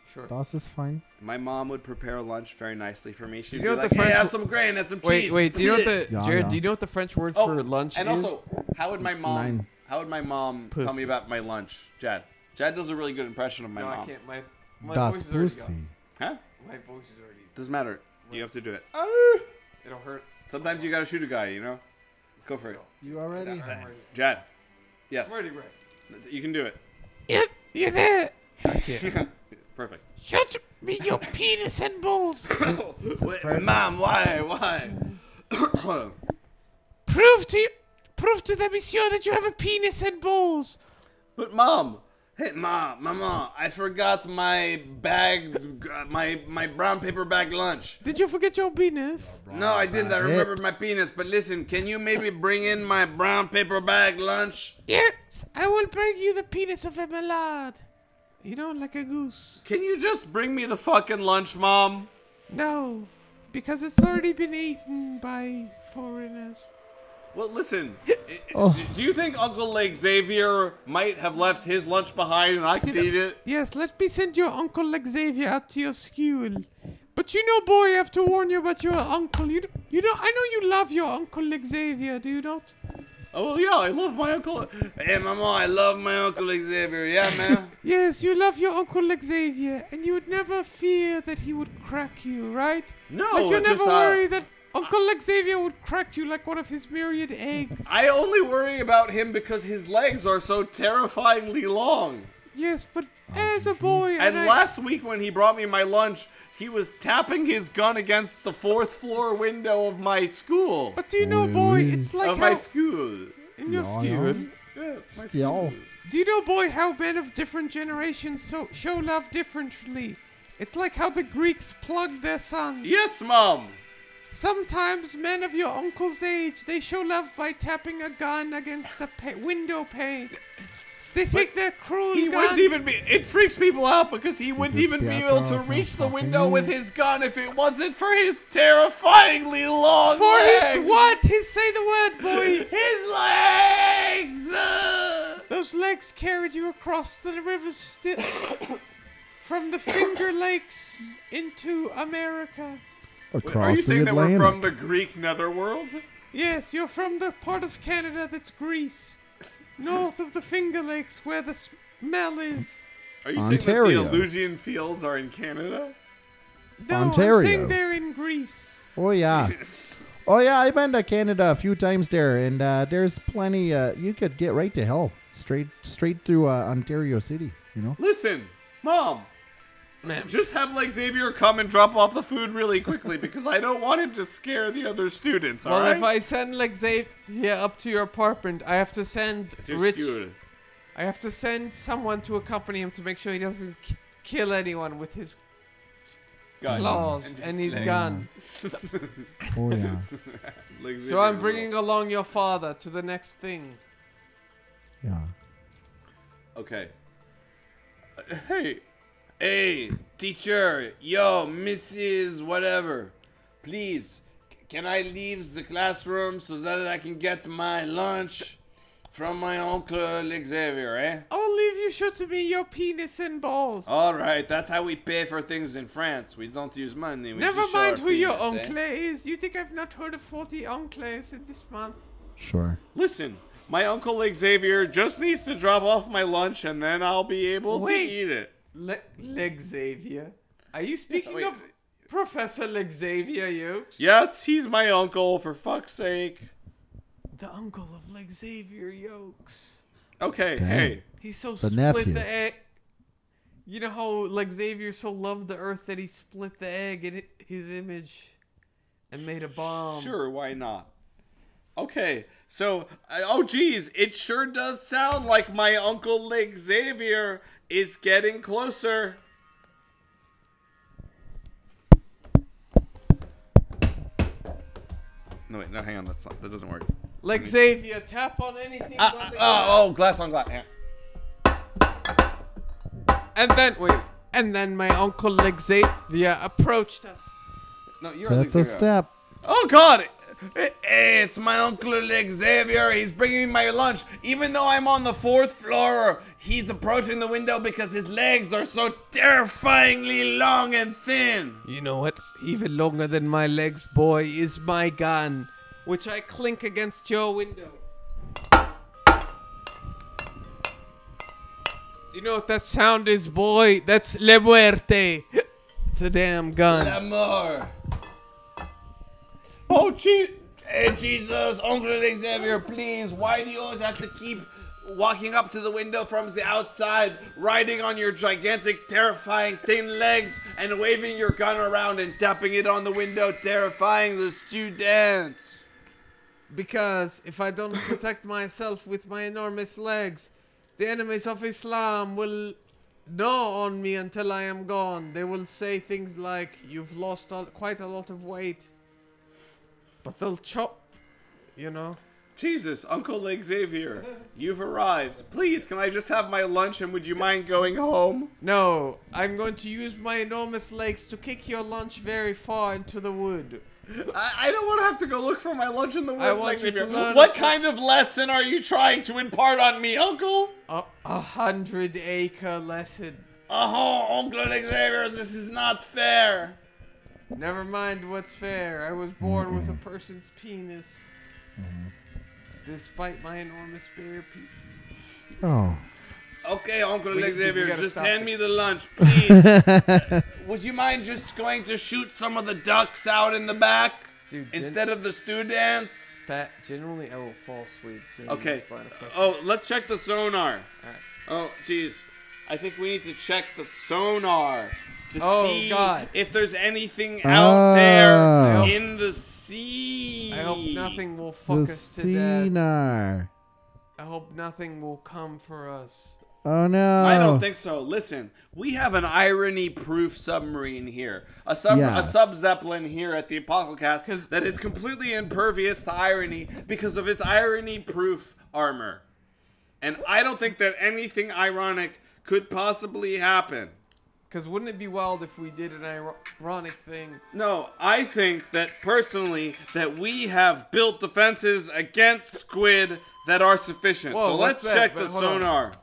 Sure. Das is fine. My mom would prepare lunch very nicely for me. She'd You be know what like, the "Hey, French- have some grain, have some Wait, cheese." wait. Do you know what the Yeah, Jared? yeah. Do you know what the French word Oh, for lunch and is? also, how would my mom? Nine. How would my mom tell Pussy. me about my lunch, Jad? Jad does a really good impression of my no, mom. I can't. My my Das voice is already pussy. gone. Huh? My voice is already. Doesn't matter. You have to do it. It'll hurt. Sometimes you gotta shoot a guy, you know. Go for it, You already? I'm ready. Jad. Yes, I'm already ready. you can do it. You, you there? I can't. Perfect. Shut me your penis and balls. Wait, mom, why, why? Prove to you, prove to the monsieur that you have a penis and balls. But mom, hey, mom, mama, I forgot my bag, uh, my my brown paper bag lunch. Did you forget your penis? No, I didn't. I remembered my penis. But listen, can you maybe bring in my brown paper bag lunch? Yes, I will bring you the penis of a malade. You know, like a goose. Can you just bring me the fucking lunch, mom? No, because it's already been eaten by foreigners. Well, listen. i- Oh. Do you think Uncle Lake Xavier might have left his lunch behind and I could eat it? Yes, let me send your Uncle Xavier out to your school. But you know, boy, I have to warn you about your uncle. You, d- you know, I know you love your Uncle Xavier, do you not? Oh, well, yeah, I love my uncle. Hey, mama, I love my Uncle Xavier. Yeah, man. Yes, you love your Uncle Xavier, and you would never fear that he would crack you, right? No, like you it never just, uh, worry that Uncle Xavier would crack you like one of his myriad eggs. I only worry about him because his legs are so terrifyingly long. Yes, but as a boy, And I- last week when he brought me my lunch, he was tapping his gun against the fourth floor window of my school. But do you know, boy, Oui, oui. it's like of how my school. in your Yeah, school. yeah. Yeah, it's my Yeah. school. Do you know, boy, how men of different generations so show love differently? It's like how the Greeks plugged their sons. Yes, Mom. Sometimes men of your uncle's age, they show love by tapping a gun against the pa- window pane. They take their cruel He gun. wouldn't even be. It freaks people out because he wouldn't just even be be out able there to for reach the fucking window you. with his gun if it wasn't for his terrifyingly long For legs. his what? His say the word, boy. His legs. uh. Those legs carried you across the river Sti- from the Finger Lakes into America. Across Are you the saying that we're Atlantic. from the Greek netherworld? Yes, you're from the part of Canada that's Greece, north of the Finger Lakes, where the smell is. Are you saying Ontario. that the Elysian Fields are in Canada? No, I'm Ontario. saying they're in Greece. Oh yeah. Oh yeah, I've been to Canada a few times there, and uh, there's plenty. Uh, you could get right to hell, straight straight through uh, Ontario City. You know. Listen, Mom. Man. Just have like Xavier come and drop off the food really quickly because I don't want him to scare the other students. Well, all right? if I send like Xavier up to your apartment, I have to send Just Rich. skewer. I have to send someone to accompany him to make sure he doesn't k- kill anyone with his Gun. claws And and, just his legs. gun. Oh yeah. Like So I'm Xavier bringing will. along your father to the next thing. Yeah. Okay. Uh, hey, hey, teacher, yo, Missus Whatever, please, c- can I leave the classroom so that I can get my lunch from my uncle Xavier, eh? I'll leave you show to me your penis and balls. All right, that's how we pay for things in France. We don't use money. We Never just show mind our who your penis, eh? uncle is. You think I've not heard of forty uncles in this month? Sure. Listen, my uncle Xavier just needs to drop off my lunch, and then I'll be able Wait. to eat it. Le- Leg Xavier. Are you speaking wait. of Professor Leg Xavier Yokes? Yes, he's my uncle, for fuck's sake. The uncle of Leg Xavier Yokes. Okay, Dang. hey. He's so The split nephew. the egg. You know how like Xavier so loved the earth that he split the egg in it- his image and made a bomb. Sure, why not? Okay, so, uh, oh geez, it sure does sound like my uncle Xavier is getting closer. No, wait, no, hang on, that's not, that doesn't work. Like Xavier, tap on anything. Ah, but ah, the oh, oh, glass on glass. Yeah. And then wait, and then my uncle Xavier approached us. No, you're That's a Xavier. step. Oh God! Hey, it's my Uncle Xavier. He's bringing me my lunch. Even though I'm on the fourth floor, he's approaching the window because his legs are so terrifyingly long and thin. You know what's even longer than my legs, boy, is my gun, which I clink against your window. Do you know what that sound is, boy? That's La Muerte. It's a damn gun. L'amour. Oh, gee. Hey, Jesus, Uncle Xavier, please. Why do you always have to keep walking up to the window from the outside, riding on your gigantic, terrifying, thin legs, and waving your gun around and tapping it on the window, terrifying the students? Because if I don't protect myself with my enormous legs, the enemies of Islam will gnaw on me until I am gone. They will say things like, you've lost a, quite a lot of weight. But they'll chop, you know. Jesus, Uncle Xavier, you've arrived. Please, can I just have my lunch and would you mind going home? No, I'm going to use my enormous legs to kick your lunch very far into the wood. I, I don't want to have to go look for my lunch in the woods. I want you to Xavier. learn What a- kind of lesson are you trying to impart on me, Uncle? A, a hundred acre lesson. Oh, Uncle Xavier, this is not fair. Never mind what's fair. I was born with a person's penis. Despite my enormous bare penis. Oh. Okay, Uncle We- we Xavier, gotta just stop hand it. me the lunch, please. Would you mind just going to shoot some of the ducks out in the back Dude, gen- instead of the students? Pat, generally I will fall asleep during Okay. this line of questioning. Oh, let's check the sonar. Alright. Oh, jeez. I think we need to check the sonar to Oh, see God. if there's anything out there Oh. in the sea. I hope nothing will The fuck us to death. Sinar. I hope nothing will come for us. Oh no. I don't think so. Listen, we have an irony-proof submarine here, a sub Yeah. a sub zeppelin here at the 'Cause- Apocalypse that is completely impervious to irony because of its irony-proof armor, and I don't think that anything ironic could possibly happen. Because wouldn't it be wild if we did an ironic thing? No, I think that personally that we have built defenses against squid that are sufficient. Whoa, so what's let's that? check But the hold on. sonar.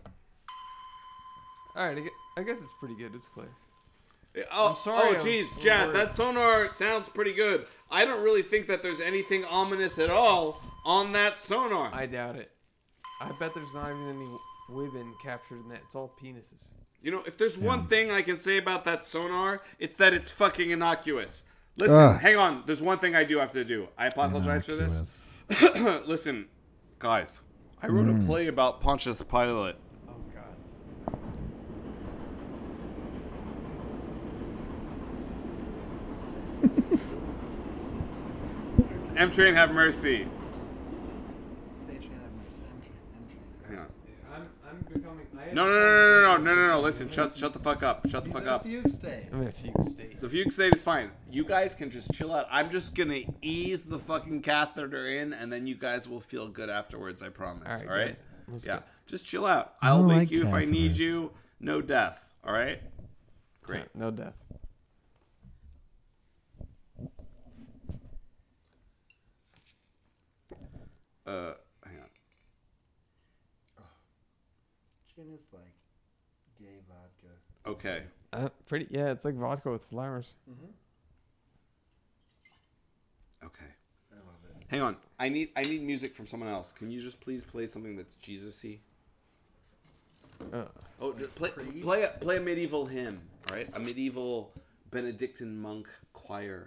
Alright, I gue- I guess it's pretty good. It's clear. Oh, I'm sorry, I oh, was jeez, a Jad, little that sonar sounds pretty good. I don't really think that there's anything ominous at all on that sonar. I doubt it. I bet there's not even any women captured in that. It's all penises. You know, if there's one thing I can say about that sonar, it's that it's fucking innocuous. Listen, Ugh. hang on. There's one thing I do have to do. I apologize for this. Innocuous. Listen, guys, I wrote Mm. a play about Pontius Pilate. Oh, God. M Train, have mercy. Hang on. I'm, I'm becoming... I No, no, no, no, no, no, no, no. Listen, shut, shut the fuck up. Shut the fuck up. I'm in a fugue state. The fugue state is fine. You guys can just chill out. I'm just gonna ease the fucking catheter in, and then you guys will feel good afterwards. I promise. All right, All right? good. Let's Yeah. go. Just chill out. I I'll don't wake like you if I need catheters. you. No death. All right. Great. No death. Uh, hang on. Gin is like gay vodka. Okay. Uh, pretty... Yeah, it's like vodka with flowers. Okay. Hang on. I need I need music from someone else. Can you just please play something that's Jesus-y? Uh, Oh, just play play a, play a medieval hymn. All right, a medieval Benedictine monk choir.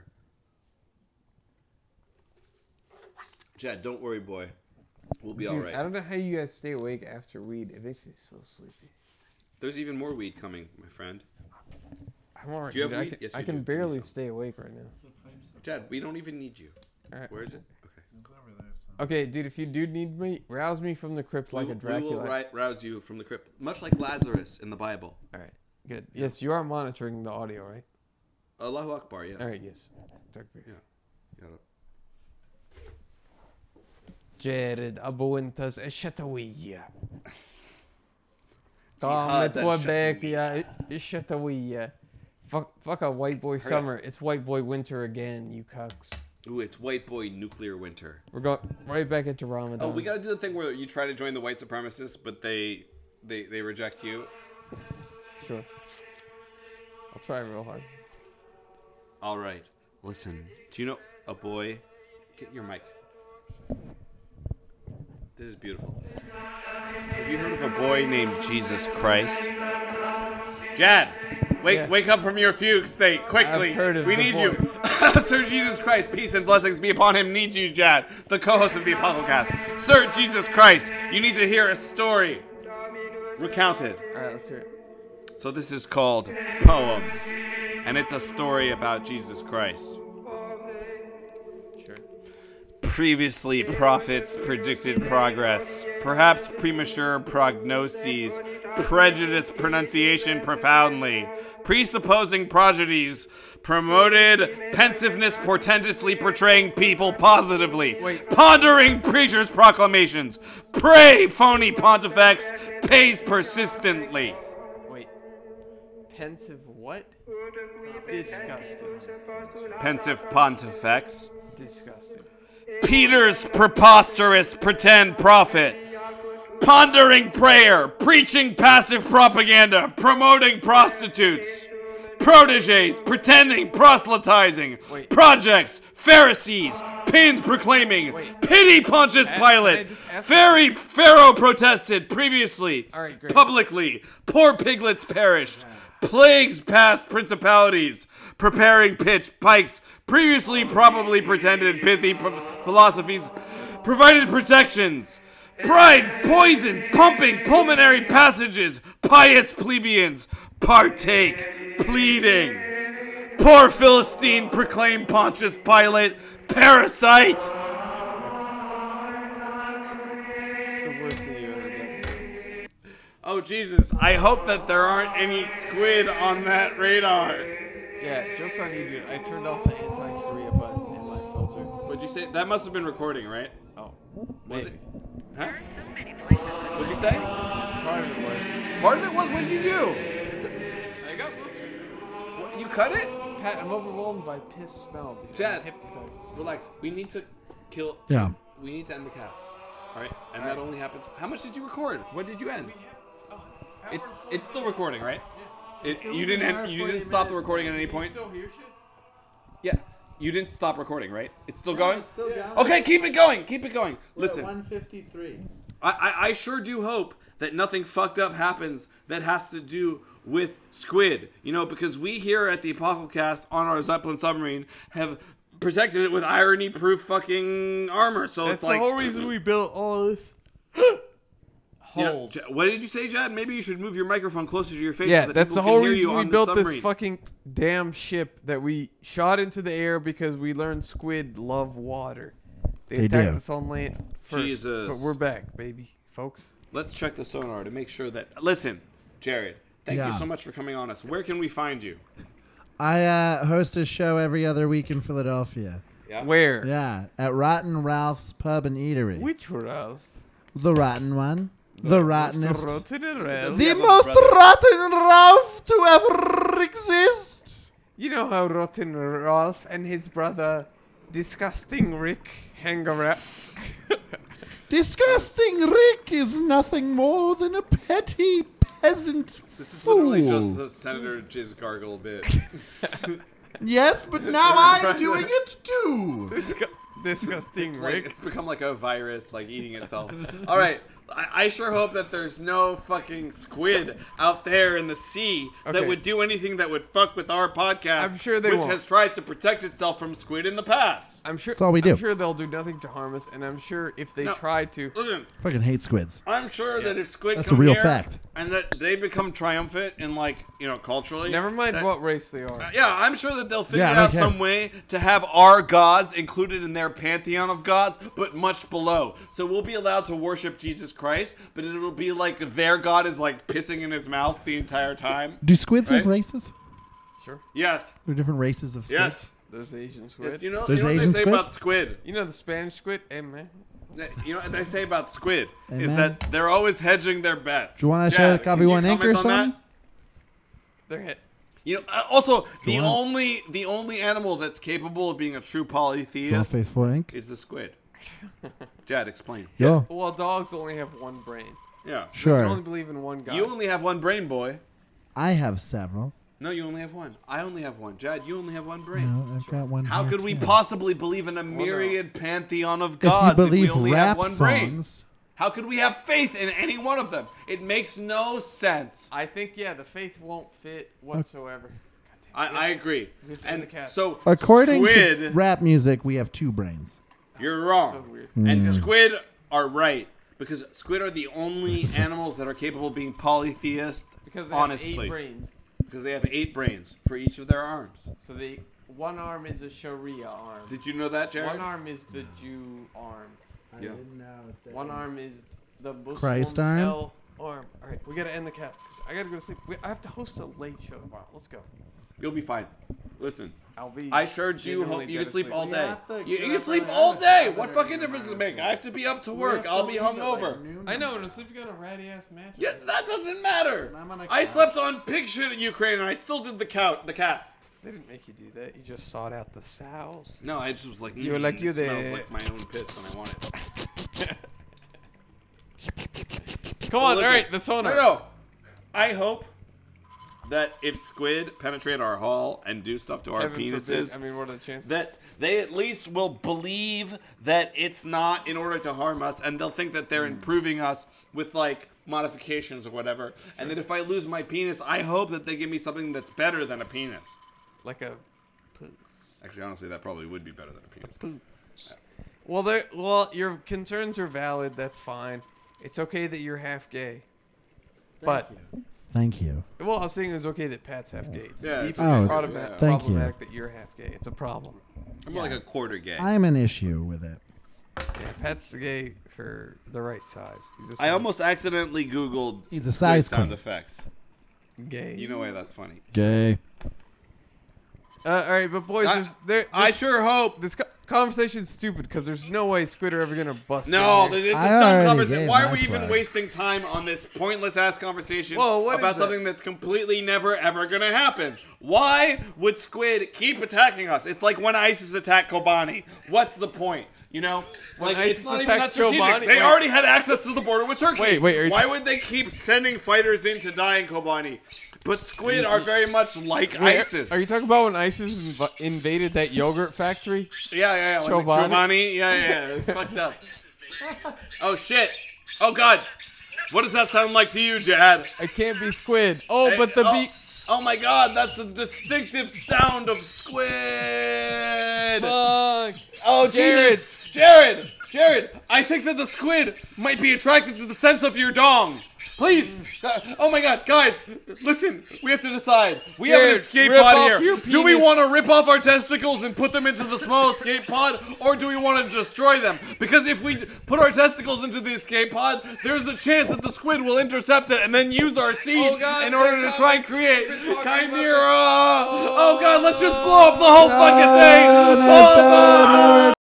Chad, don't worry, boy. We'll be all dude, right. I don't know how you guys stay awake after weed. It makes me so sleepy. There's even more weed coming, my friend. I'm alright. Do you have dude. I weed? can, Yes, I you can do. Give me barely some. stay awake right now. Chad, we don't even need you. Alright. Where is it? Okay. Okay, dude, if you do need me, rouse me from the crypt like we, a will- we Dracula. will ri- rouse you from the crypt, much like Lazarus in the Bible. Alright, good. Yes, you are monitoring the audio, right? Allahu Akbar, yes. Alright, yes. Takbir. Got it. جارد أبو أنتز الشتوية Jihad قامت وباك الشتوية. يا الشتوية Fuck, fuck a white boy summer. It's white boy winter again, you cucks. Ooh, it's white boy nuclear winter. We're going right back into Ramadan. Oh, we gotta do the thing where you try to join the white supremacists, but they they they reject you. Sure. I'll try real hard. All right, listen. Do you know a boy? Get your mic. This is beautiful. Have you heard of a boy named Jesus Christ? Jad, wake Yeah. wake up from your fugue state quickly. I've heard of we the need boy. you. Sir Jesus Christ, peace and blessings be upon him, needs you, Jad, the co-host of the Apocalypse. Sir Jesus Christ, you need to hear a story recounted. All right, let's hear it. So this is called Poems, and it's a story about Jesus Christ. Sure. Previously, prophets predicted progress, perhaps premature prognoses, prejudiced pronunciation profoundly, presupposing prodigies, promoted pensiveness portentously portraying people positively, Wait. pondering preachers' proclamations, pray phony pontifex, pays persistently. Wait. Pensive what? Disgusting. Pensive pontifex. Disgusting. Peter's preposterous pretend prophet. Pondering prayer, preaching passive propaganda, promoting prostitutes. Proteges, pretending proselytizing. Wait. Projects, Pharisees, pins proclaiming. Wait. Pity Pontius Can I- can I Pilate. just ask- Fairy Pharaoh protested previously. All right, great. Publicly. Poor piglets perished. Plagues past principalities. Preparing pitch pikes. Previously probably pretended pithy pro- philosophies. Provided protections. Pride, poison, pumping pulmonary passages. Pious plebeians. Partake. Pleading. Poor Philistine proclaimed Pontius Pilate. Parasite. The worst thing you ever did. Oh, Jesus. I hope that there aren't any squid on that radar. Yeah, joke's on you, dude. I turned off the anti-Korea button in my filter. What'd you say? That must have been recording, right? Oh, Was maybe. it? Huh? There are so many places. I What'd you say? Part of it was. Part of it was, what did you do? I got closer. What, you cut it? Pat, I'm overwhelmed by piss smell, dude. Chad. I'm hypnotized. Relax. We need to kill. Yeah. We need to end the cast. All right? And that only happens. How much did you record? What did you end? It's it's still recording, right? It, you didn't end, you didn't stop the recording at any point. Still hear shit? Yeah. You didn't stop recording, right? It's still going? It's still down. Okay, keep it going. Keep it going. Listen. one fifty-three. I, I, I sure do hope that nothing fucked up happens that has to do with squid. You know, because we here at the Apocalypse on our Zeppelin submarine have protected it with irony-proof fucking armor. So That's it's like, the whole reason we built all this. you know, Holes. J- what did you say, Jad? Maybe you should move your microphone closer to your face. Yeah, so that that's the people whole can hear reason you we on the built this submarine. fucking damn ship that we shot into the air because we learned squid love water. They, They attacked do. us on land first, Jesus. but we're back, baby, folks. Let's check the sonar to make sure that. Listen, Jared, thank Yeah. you so much for coming on us. Where can we find you? I uh, host a show every other week in Philadelphia. Yeah. Where? Yeah, at Rotten Ralph's Pub and Eatery. Which Ralph? The rotten one. The, rottenest. Rotten Ralph. The have a most brother? rotten Ralph to ever exist. You know how Rotten Ralph and his brother, Disgusting Rick, hang around. Disgusting Rick is nothing more than a petty peasant This is fool. literally just the Senator Jizz Gargle bit. Yes, but now I'm doing it too. Disgu- Disgusting It's, like, Rick. it's become like a virus, like eating itself. All right, I, I sure hope that there's no fucking squid out there in the sea that Okay. would do anything that would fuck with our podcast. I'm sure they which won't. has tried to protect itself from squid in the past. I'm sure. That's all we I'm do. sure they'll do nothing to harm us, and I'm sure if they No. try to, Listen, Fucking hate squids. I'm sure that if squid That's come a real here fact. and that they become triumphant in like you know culturally. never mind that- what race they are. Uh, Yeah, I'm sure that they'll figure Yeah, I don't out care. some way to have our gods included in their pantheon of gods, but much below. So we'll be allowed to worship Jesus Christ, but it'll be like their god is like pissing in his mouth the entire time. Do squids have Right? races? Sure. Yes. There are different races of squids. Yes. There's Asian squid. Yes, you know, There's you know what Asian they say squids? about squid? You know the Spanish squid? Hey, man. You know what they say about squid is Amen. that they're always hedging their bets. Do you wanna Jad, show can Copy you One Ink or comment on that? something? They're hit. You know, uh, also the on. only the only animal that's capable of being a true polytheist Face Frank. is the squid. Jad, explain. Yo, Well, dogs only have one brain. Yeah. They can only sure. believe in one God. You only have one brain, boy. I have several. No, you only have one. I only have one. Jad, you only have one brain. No, I've got one. How here could we too. possibly believe in a myriad pantheon of If you gods if, we believe only have rap one brain? songs, How could we have faith in any one of them? It makes no sense. I think yeah, the faith won't fit whatsoever. I, I agree. We have to end And the cast. so, according squid, to rap music, we have two brains. you're wrong. So weird. And Mm. squid are right. Because squid are the only animals that are capable of being polytheist, Because they honestly. have eight brains. Because they have eight brains for each of their arms. So they one arm is a Sharia arm. Did you know that, Jared? One arm is the Jew arm. Yeah. One arm is the Muslim Christ arm? L arm. All right, we gotta end the cast because I gotta go to sleep. We, I have to host a late show tomorrow. Let's go. You'll be fine. Listen, I'll be. I sure do genuinely hope you dead can sleep asleep. all We day. have to You, you get can up sleep early. all I day. have What to fucking leave difference does it at make? I have to be up to work. I'll be hungover. I know, and I'm sleeping on a ratty ass mattress. Yeah, that doesn't matter. I'm on a I couch. slept on pig shit in Ukraine and I still did the count, the cast. They didn't make you do that. You just sought out the sows. No, I just was like, You were mm, like, it you smells there. like my own piss and I want it. Come on, all Listen, right, the sonar. No, no. I hope that if squid penetrate our hull and do stuff to our Heaven penises, forbid. I mean, what are the chances? that they at least will believe that it's not in order to harm us, and they'll think that they're improving us with like modifications or whatever. And that if I lose my penis, I hope that they give me something that's better than a penis. like a poo. Actually, honestly, that probably would be better than a penis. Well, there. Well, your concerns are valid. That's fine. It's okay that you're half gay. But Thank you. well, I was saying it's okay that Pat's half gay. It's Yeah, it's deeply okay. problema- Yeah. Thank you. problematic that you're half gay. It's a problem. I'm more like a quarter gay. I'm an issue with it. Yeah, Pat's gay for the right size. He's a I size almost accidentally Googled He's a squid size sound queen. effects. gay. You know why that's funny. Gay. Uh, all right, but boys, I- there's there. I this- sure hope. This co- conversation's stupid because there's no way Squid are ever gonna bust. No, in here. it's a I dumb already conversation. gave Why my are we even plug. wasting time on this pointless ass conversation Whoa, what is about that? something that's completely never ever gonna happen? Why would Squid keep attacking us? It's like when ISIS attacked Kobani. What's the point? You know, When like ISIS it's not even that attacked strategic. Kobani- They wait. already had access to the border with Turkey. Wait, wait, are you Why t- would they keep sending fighters in to die in Kobani? But Squid are very much like Wait, ISIS. Are you talking about when ISIS inv- invaded that yogurt factory? Yeah, yeah, yeah. Like Chobani? Chobani? Yeah, yeah, yeah. It was fucked up. Oh, shit. Oh, God. What does that sound like to you, Jad? It can't be Squid. Oh, Hey, but the oh, beat. Oh, my God. That's the distinctive sound of Squid. Fuck. Oh, Jared. Jesus. Jared. Jared. I think that the squid might be attracted to the sense of your dong. Please. Uh, oh, my God. Guys, listen. We have to decide. We have Jared, an escape rip pod off here. your Do we penis. want to rip off our testicles and put them into the small escape pod, or do we want to destroy them? Because if we put our testicles into the escape pod, there's the chance that the squid will intercept it and then use our seed Oh, God, in order we're to try and talking- create we're talking chimera. about Oh, God, let's just blow up the whole fucking thing. No, no, Oh, stop. God.